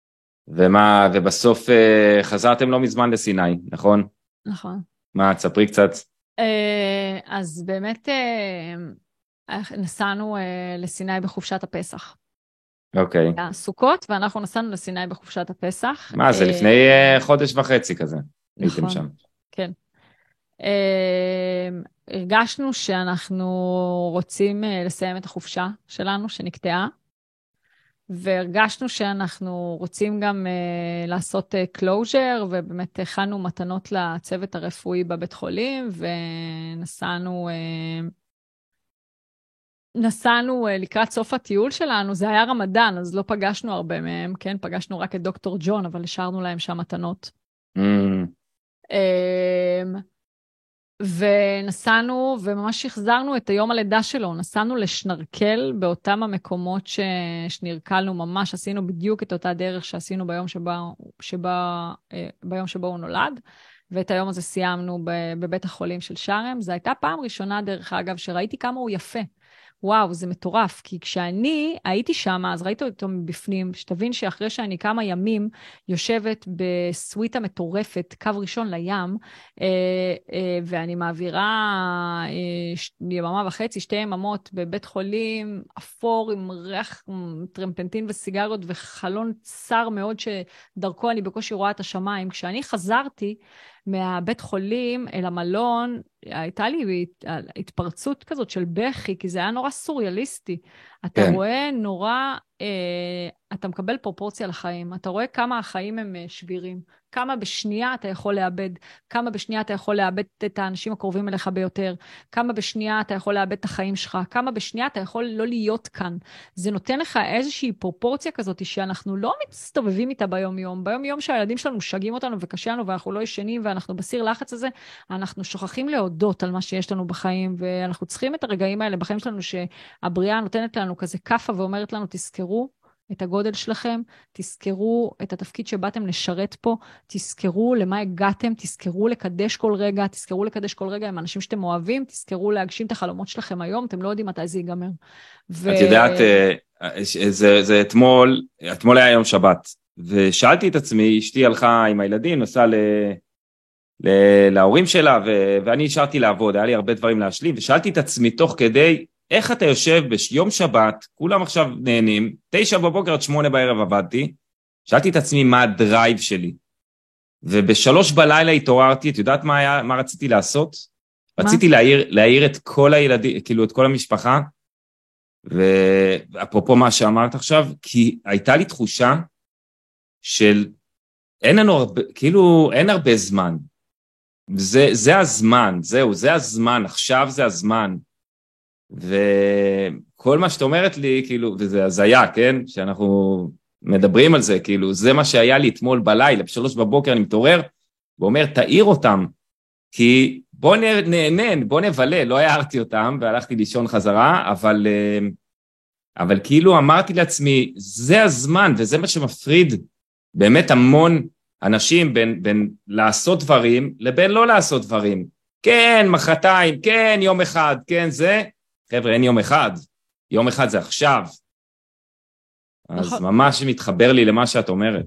ומה, ובסוף חזרתם לא מזמן לסיני, נכון? נכון. מה, תספרי קצת. אז באמת נסענו לסיני בחופשת הפסח. אוקיי. סוכות, ואנחנו נסענו לסיני בחופשת הפסח. מה, זה לפני חודש וחצי כזה. הייתם שם. כן. הרגשנו שאנחנו רוצים לסיים את החופשה שלנו, שנקטעה, והרגשנו שאנחנו רוצים גם uh, לעשות uh, closure, ובאמת הכנו מתנות לצוות הרפואי בבית חולים, ונסענו uh, נסענו uh, לקראת סוף הטיול שלנו, זה היה רמדאן, אז לא פגשנו הרבה מהם, כן? פגשנו רק את דוקטור ג'ון, אבל השארנו להם שם מתנות. Mm. Um, ונסענו, וממש החזרנו את היום הלידה שלו, נסענו לשנרקל באותם המקומות ש... שנרקלנו ממש, עשינו בדיוק את אותה דרך שעשינו ביום שבה, שבה, ביום שבו הוא נולד, ואת היום הזה סיימנו בבית החולים של שרם. זו הייתה פעם ראשונה, דרך אגב, שראיתי כמה הוא יפה. וואו, זה מטורף, כי כשאני הייתי שם, אז ראיתי אותו מבפנים, שתבין שאחרי שאני כמה ימים יושבת בסוויטה מטורפת, קו ראשון לים, אה, אה, ואני מעבירה אה, ש... יממה וחצי, שתי יממות בבית חולים, אפור עם ריח טרמפנטין וסיגריות, וחלון צר מאוד שדרכו אני בקושי רואה את השמיים. כשאני חזרתי מהבית חולים אל המלון, הייתה לי התפרצות כזאת של בכי, כי זה היה נורא סוריאליסטי. אתה כן. רואה נורא, אה, אתה מקבל פרופורציה לחיים, אתה רואה כמה החיים הם שבירים, כמה בשנייה אתה יכול לאבד, כמה בשנייה אתה יכול לאבד את האנשים הקרובים אליך ביותר, כמה בשנייה אתה יכול לאבד את החיים שלך, כמה בשנייה אתה יכול לא להיות כאן. זה נותן לך איזושהי פרופורציה כזאת שאנחנו לא מסתובבים איתה ביום יום. ביום יום שהילדים שלנו שגעים אותנו וקשה לנו ואנחנו לא ישנים ואנחנו בסיר לחץ הזה, אנחנו שוכחים להודות על מה שיש לנו בחיים, ואנחנו צריכים את הרגעים האלה בחיים שלנו שהבריאה נותנת לנו כזה קפה ואומרת לנו, תזכרו את הגודל שלכם, תזכרו את התפקיד שבאתם לשרת פה, תזכרו למה הגעתם, תזכרו לקדש כל רגע, תזכרו לקדש כל רגע עם אנשים שאתם אוהבים, תזכרו להגשים את החלומות שלכם היום, אתם לא יודעים מתי זה ייגמר. ו... את יודעת, זה, זה אתמול, אתמול היה יום שבת, ושאלתי את עצמי, אשתי הלכה עם הילדים, נסעה ל... ל... להורים שלה, ו... ואני השארתי לעבוד, היה לי הרבה דברים להשלים, ושאלתי את עצמי תוך כדי, איך אתה יושב ביום שבת, כולם עכשיו נהנים, תשע בבוקר עד שמונה בערב עבדתי, שאלתי את עצמי מה הדרייב שלי, ובשלוש בלילה התעוררתי, את יודעת מה, היה, מה רציתי לעשות? מה? רציתי להעיר, להעיר את כל הילדים, כאילו את כל המשפחה, ואפרופו מה שאמרת עכשיו, כי הייתה לי תחושה של, אין לנו הרבה, כאילו אין הרבה זמן, זה, זה הזמן, זהו, זה הזמן, עכשיו זה הזמן, וכל מה שאת אומרת לי, כאילו, וזה הזיה, כן? שאנחנו מדברים על זה, כאילו, זה מה שהיה לי אתמול בלילה, בשלוש בבוקר אני מתעורר, ואומר, תאיר אותם, כי בוא נהנן, בוא נבלה, לא הערתי אותם, והלכתי לישון חזרה, אבל, אבל כאילו אמרתי לעצמי, זה הזמן, וזה מה שמפריד באמת המון אנשים בין, בין לעשות דברים, לבין לא לעשות דברים. כן, מחרתיים, כן, יום אחד, כן, זה, חבר'ה, אין יום אחד, יום אחד זה עכשיו. אז נכון. ממש מתחבר לי למה שאת אומרת.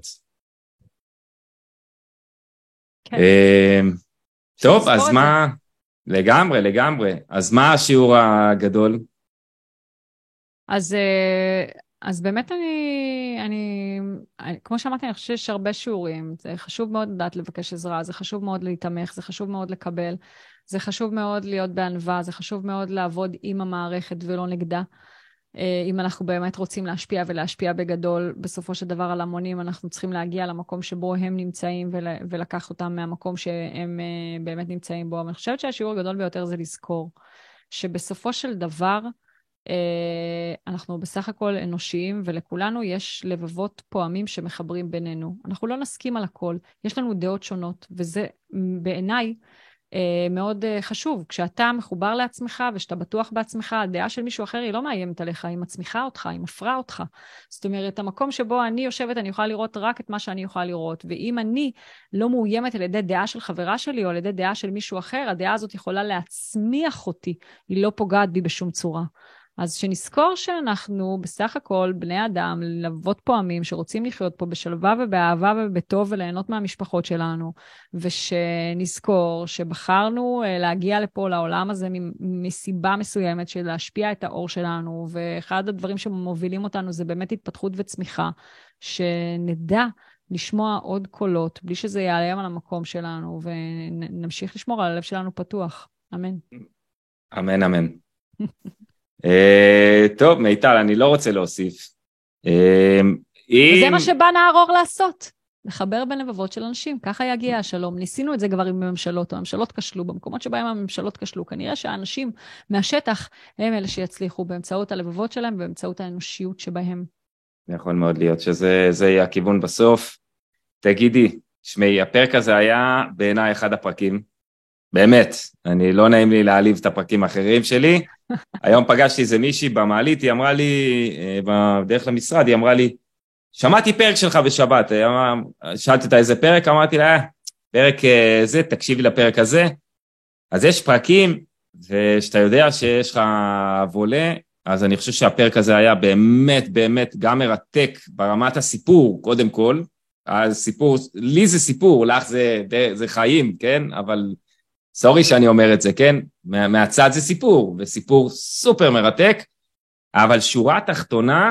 כן. טוב, אז מה, לגמרי, לגמרי, אז מה השיעור הגדול? אז, אז באמת אני, אני, כמו שאמרתי, אני חושבת שיש הרבה שיעורים, זה חשוב מאוד לדעת לבקש עזרה, זה חשוב מאוד להתאמך, זה חשוב מאוד לקבל, זה חשוב מאוד להיות בענווה, זה חשוב מאוד לעבוד עם המערכת ולא נגדה. אם אנחנו באמת רוצים להשפיע ולהשפיע בגדול, בסופו של דבר על המונים, אנחנו צריכים להגיע למקום שבו הם נמצאים ולקח אותם מהמקום שהם באמת נמצאים בו. אבל אני חושבת שהשיעור הגדול ביותר זה לזכור שבסופו של דבר אנחנו בסך הכל אנושיים, ולכולנו יש לבבות פועמים שמחברים בינינו. אנחנו לא נסכים על הכל, יש לנו דעות שונות, וזה בעיניי מאוד חשוב. כשאתה מחובר לעצמך ושאתה בטוח בעצמך, הדעה של מישהו אחר היא לא מאיימת עליך, היא מצמיחה אותך, היא מפרה אותך. זאת אומרת, המקום שבו אני יושבת, אני יכולה לראות רק את מה שאני יכולה לראות, ואם אני לא מאוימת על ידי דעה של חברה שלי או על ידי דעה של מישהו אחר, הדעה הזאת יכולה להצמיח אותי, היא לא פוגעת בי בשום צורה. אז שנזכור שאנחנו בסך הכל בני אדם, לבבות פועמים שרוצים לחיות פה בשלווה ובאהבה ובטוב וליהנות מהמשפחות שלנו, ושנזכור שבחרנו להגיע לפה לעולם הזה מסיבה מסוימת של להשפיע את האור שלנו, ואחד הדברים שמובילים אותנו זה באמת התפתחות וצמיחה, שנדע לשמוע עוד קולות, בלי שזה יעלם על המקום שלנו, ונמשיך לשמור על הלב שלנו פתוח. אמן. אמן, אמן. Uh, טוב, מיטל, אני לא רוצה להוסיף. וזה מה שבא נארור לעשות, לחבר בין לבבות של אנשים, ככה יגיע השלום. ניסינו את זה כבר עם הממשלות, הממשלות כשלו, במקומות שבהם הממשלות כשלו, כנראה שהאנשים מהשטח הם אלה שיצליחו באמצעות הלבבות שלהם, באמצעות האנושיות שבהם. יכול מאוד להיות שזה יהיה הכיוון בסוף. תגידי, שמי, הפרק הזה היה בעיניי אחד הפרקים, באמת, אני לא נעים לי להעליב את הפרקים האחרים שלי, היום פגשתי איזה מישהי במעלית, היא אמרה לי, בדרך למשרד, היא אמרה לי, שמעתי פרק שלך בשבת, שאלתי אותה איזה פרק, אמרתי לה, פרק זה, תקשיבי לפרק הזה, אז יש פרקים, ושאתה יודע שיש לך וולה, אז אני חושב שהפרק הזה היה באמת, באמת גם מרתק ברמת הסיפור, קודם כל, הסיפור, לי זה סיפור, לך זה, זה חיים, כן? אבל סורי שאני אומר את זה, כן? מה, מהצד זה סיפור, וסיפור סופר מרתק, אבל שורה תחתונה,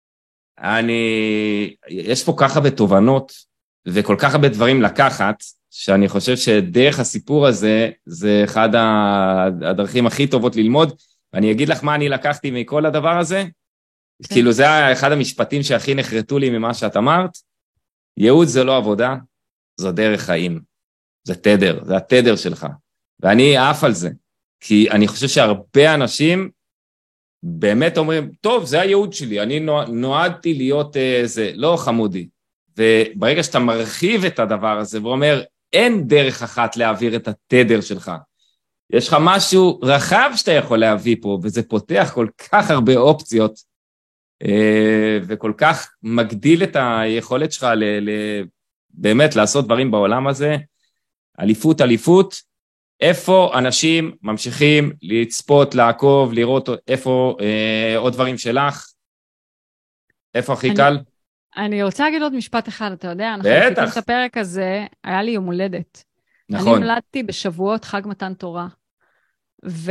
אני, יש פה ככה בתובנות, וכל כך הרבה דברים לקחת, שאני חושב שדרך הסיפור הזה, זה אחד הדרכים הכי טובות ללמוד, ואני אגיד לך מה אני לקחתי מכל הדבר הזה, כן. כאילו זה היה אחד המשפטים שהכי נחרטו לי ממה שאת אמרת, ייעוד זה לא עבודה, זו דרך חיים, זה תדר, זה התדר שלך, ואני אף על זה, כי אני חושב שהרבה אנשים באמת אומרים, טוב, זה הייעוד שלי, אני נועדתי להיות זה, לא חמודי, וברגע שאתה מרחיב את הדבר הזה ואומר, אין דרך אחת להעביר את התדר שלך, יש לך משהו רחב שאתה יכול להביא פה, וזה פותח כל כך הרבה אופציות, וכל כך מגדיל את היכולת שלך ל- ל- באמת לעשות דברים בעולם הזה, אליפות, אליפות, איפה אנשים ממשיכים לצפות, לעקוב, לראות איפה אה, עוד דברים שלך, איפה הכי אני, קל? אני רוצה להגיד עוד משפט אחד, אתה יודע, אנחנו בטח. את הפרק הזה, היה לי יום הולדת. נכון. אני נולדתי בשבועות חג מתן תורה, ו...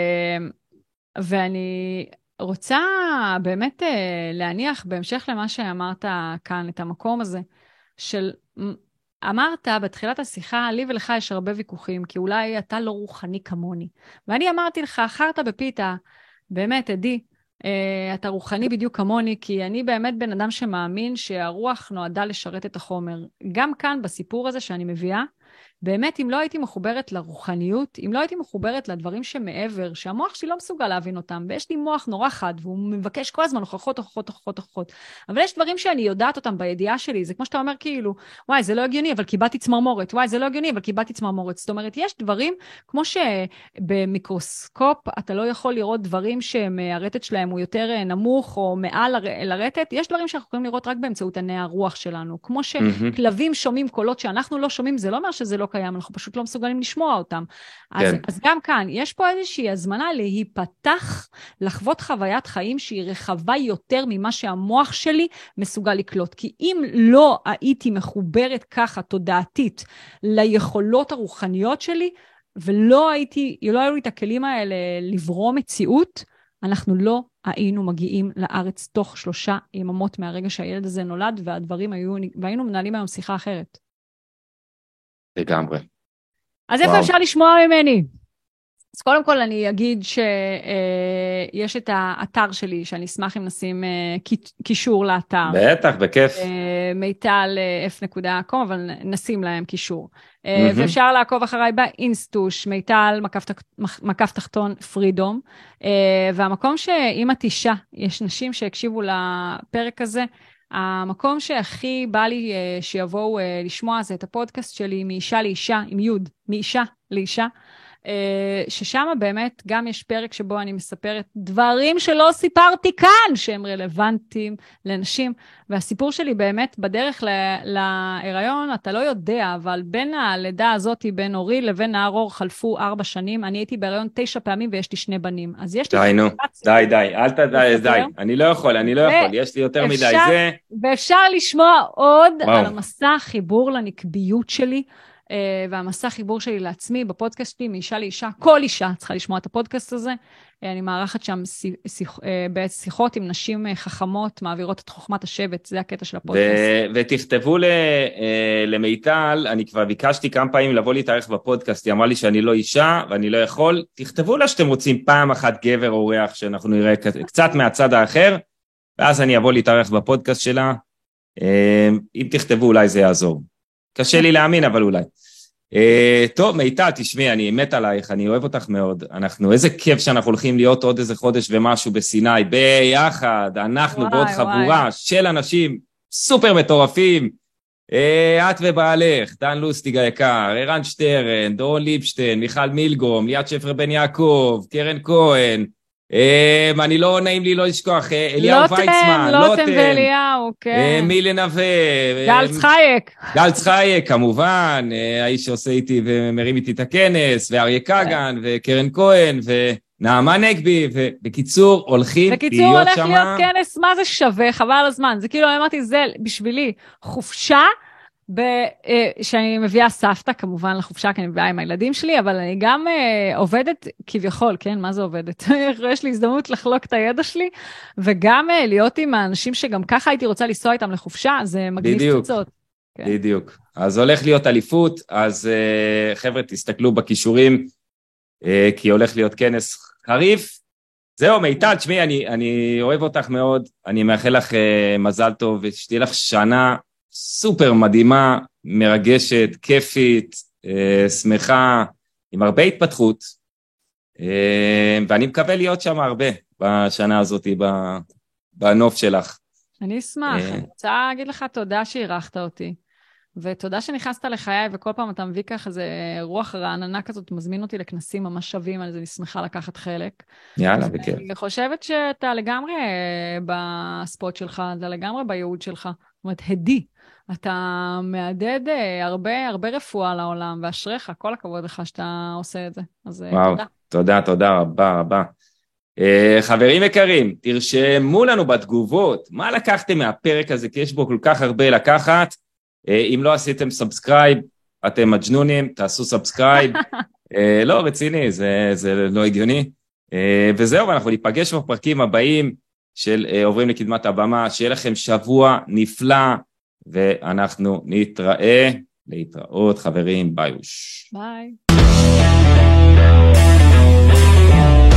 ואני רוצה באמת להניח בהמשך למה שאמרת כאן, את המקום הזה, של אמרת בתחילת השיחה, לי ולך יש הרבה ויכוחים, כי אולי אתה לא רוחני כמוני. ואני אמרתי לך, אחרת בפיתה, באמת, עדי, אתה רוחני בדיוק כמוני, כי אני באמת בן אדם שמאמין שהרוח נועדה לשרת את החומר. גם כאן בסיפור הזה שאני מביאה, באמת, אם לא הייתי מחוברת לרוחניות, אם לא הייתי מחוברת לדברים שמעבר, שהמוח שלי לא מסוגל להבין אותם, ויש לי מוח נורא חד, והוא מבקש כל הזמן הוכחות, הוכחות, הוכחות, הוכחות. אבל יש דברים שאני יודעת אותם בידיעה שלי, זה כמו שאתה אומר כאילו, וואי, זה לא הגיוני, אבל קיבלתי צמרמורת, וואי, זה לא הגיוני, אבל קיבלתי צמרמורת. זאת אומרת, יש דברים, כמו שבמיקרוסקופ אתה לא יכול לראות דברים שהרטט שלהם הוא יותר נמוך, או מעל לרטט, יש דברים שאנחנו יכולים לראות רק באמצעות עיני הרוח שלנו. כמו שכלבים שומעים קולות שאנחנו לא שומעים, זה לא אומר שזה לא קיים, אנחנו פשוט לא מסוגלים לשמוע אותם. אז, כן. אז גם כאן, יש פה איזושהי הזמנה להיפתח, לחוות חוויית חיים שהיא רחבה יותר ממה שהמוח שלי מסוגל לקלוט. כי אם לא הייתי מחוברת ככה תודעתית ליכולות הרוחניות שלי, ולא הייתי, לא היו לי את הכלים האלה לברוא מציאות, אנחנו לא היינו מגיעים לארץ תוך שלושה יממות מהרגע שהילד הזה נולד, והדברים היו, והיינו מנהלים היום שיחה אחרת. לגמרי. אז איפה אפשר לשמוע ממני? אז קודם כל אני אגיד שיש את האתר שלי, שאני אשמח אם נשים קישור לאתר. בטח, בכיף. מיטל אף נקודה קום, אבל נשים להם קישור. ואפשר לעקוב אחריי באינסטוש, מיטל מקף תחתון פרידום. והמקום שאם את אישה, יש נשים שהקשיבו לפרק הזה, המקום שהכי בא לי שיבואו לשמוע זה את הפודקאסט שלי מאישה לאישה, עם יוד, מאישה לאישה, ששם באמת גם יש פרק שבו אני מספרת דברים שלא סיפרתי כאן, שהם רלוונטיים לנשים, והסיפור שלי באמת בדרך להיריון, אתה לא יודע, אבל בין הלידה הזאת, בין אורי לבין נארור חלפו ארבע שנים, אני הייתי בהיריון תשע פעמים ויש לי שני בנים, אז יש לי... די, נו, די, די, אל תדעי, די, אני לא יכול, אני לא יכול, יש לי יותר מדי, זה... ואפשר לשמוע עוד על המסע חיבור לנקביות שלי, והמסע חיבור שלי לעצמי בפודקאסט שלי, מאישה לאישה, כל אישה צריכה לשמוע את הפודקאסט הזה. אני מערכת שם שיחות עם נשים חכמות, מעבירות את חוכמת השבט, זה הקטע של הפודקאסט. ותכתבו למיטל, אני כבר ביקשתי כמה פעמים לבוא להתארח בפודקאסט, היא אמרה לי שאני לא אישה ואני לא יכול, תכתבו לה שאתם רוצים פעם אחת גבר אורח, שאנחנו נראה קצת מהצד האחר, ואז אני אבוא להתארח בפודקאסט שלה, אם תכתבו אולי זה יעזור. קשה לי להאמין, אבל אולי. טוב, מיטל, תשמעי, אני מת עלייך, אני אוהב אותך מאוד. אנחנו, איזה כיף שאנחנו הולכים להיות עוד איזה חודש ומשהו בסיני, ביחד, אנחנו וואי, בעוד חבורה וואי. של אנשים סופר מטורפים, את ובעלך, דן לוסטיג היקר, ערן שטרן, דורון ליבשטיין, מיכל מילגרום, ליאת שפר בן יעקב, קרן כהן, אני לא נעים לי לא לשכוח, אליהו ויצמן, לוטם ואליהו, כן. מילי נווה. גל צחייק. גל צחייק, כמובן, האיש שעושה איתי ומרים איתי את הכנס, ואריה קגן, וקרן כהן, ונעמה נגבי, ובקיצור, הולכים להיות שמה. בקיצור, הולך להיות כנס, מה זה שווה, חבל על הזמן. זה כאילו, אמרתי, זה בשבילי חופשה, שאני מביאה סבתא, כמובן לחופשה, כי אני מביאה עם הילדים שלי, אבל אני גם עובדת כביכול, כן, מה זה עובדת? יש לי הזדמנות לחלוק את הידע שלי, וגם להיות עם האנשים שגם ככה הייתי רוצה לנסוע איתם לחופשה, זה מגניב תוצאות. בדיוק. אז הולך להיות אליפות, אז חבר'ה, תסתכלו בכישורים, כי הולך להיות כנס חריף. זהו, מיטל, תשמעי, אני, אני אוהב אותך מאוד, אני מאחל לך מזל טוב, ושתהיה לך שנה סופר מדהימה, מרגשת, כיפית, אה, שמחה, עם הרבה התפתחות, אה, ואני מקווה להיות שם הרבה בשנה הזאת, בנוף שלך. אני אשמח, אה... אני רוצה להגיד לך תודה שהירחת אותי, ותודה שנכנסת לחיי, וכל פעם אתה מביא כך איזה רוח רעננה כזאת, מזמין אותי לכנסים ממש שווים, אז אני שמחה לקחת חלק. יאללה, בכיף. אני חושבת שאתה לגמרי בספוט שלך, אתה לגמרי בייעוד שלך, זאת אומרת, הדי. אתה מעדד הרבה, הרבה רפואה לעולם, ואשריך, כל הכבוד לך שאתה עושה את זה. אז וואו, תודה. תודה, תודה רבה, רבה. חברים יקרים, תרשמו לנו בתגובות, מה לקחתם מהפרק הזה, כי יש בו כל כך הרבה לקחת. אם לא עשיתם סאבסקרייב, אתם מג'נונים, תעשו סאבסקרייב. לא, רציני, זה, זה לא הגיוני. וזהו, אנחנו ניפגש בפרקים הבאים של עוברים לקדמת הבמה, שיהיה לכם שבוע נפלא, ואנחנו נתראה, להתראות חברים, ביי. ביי.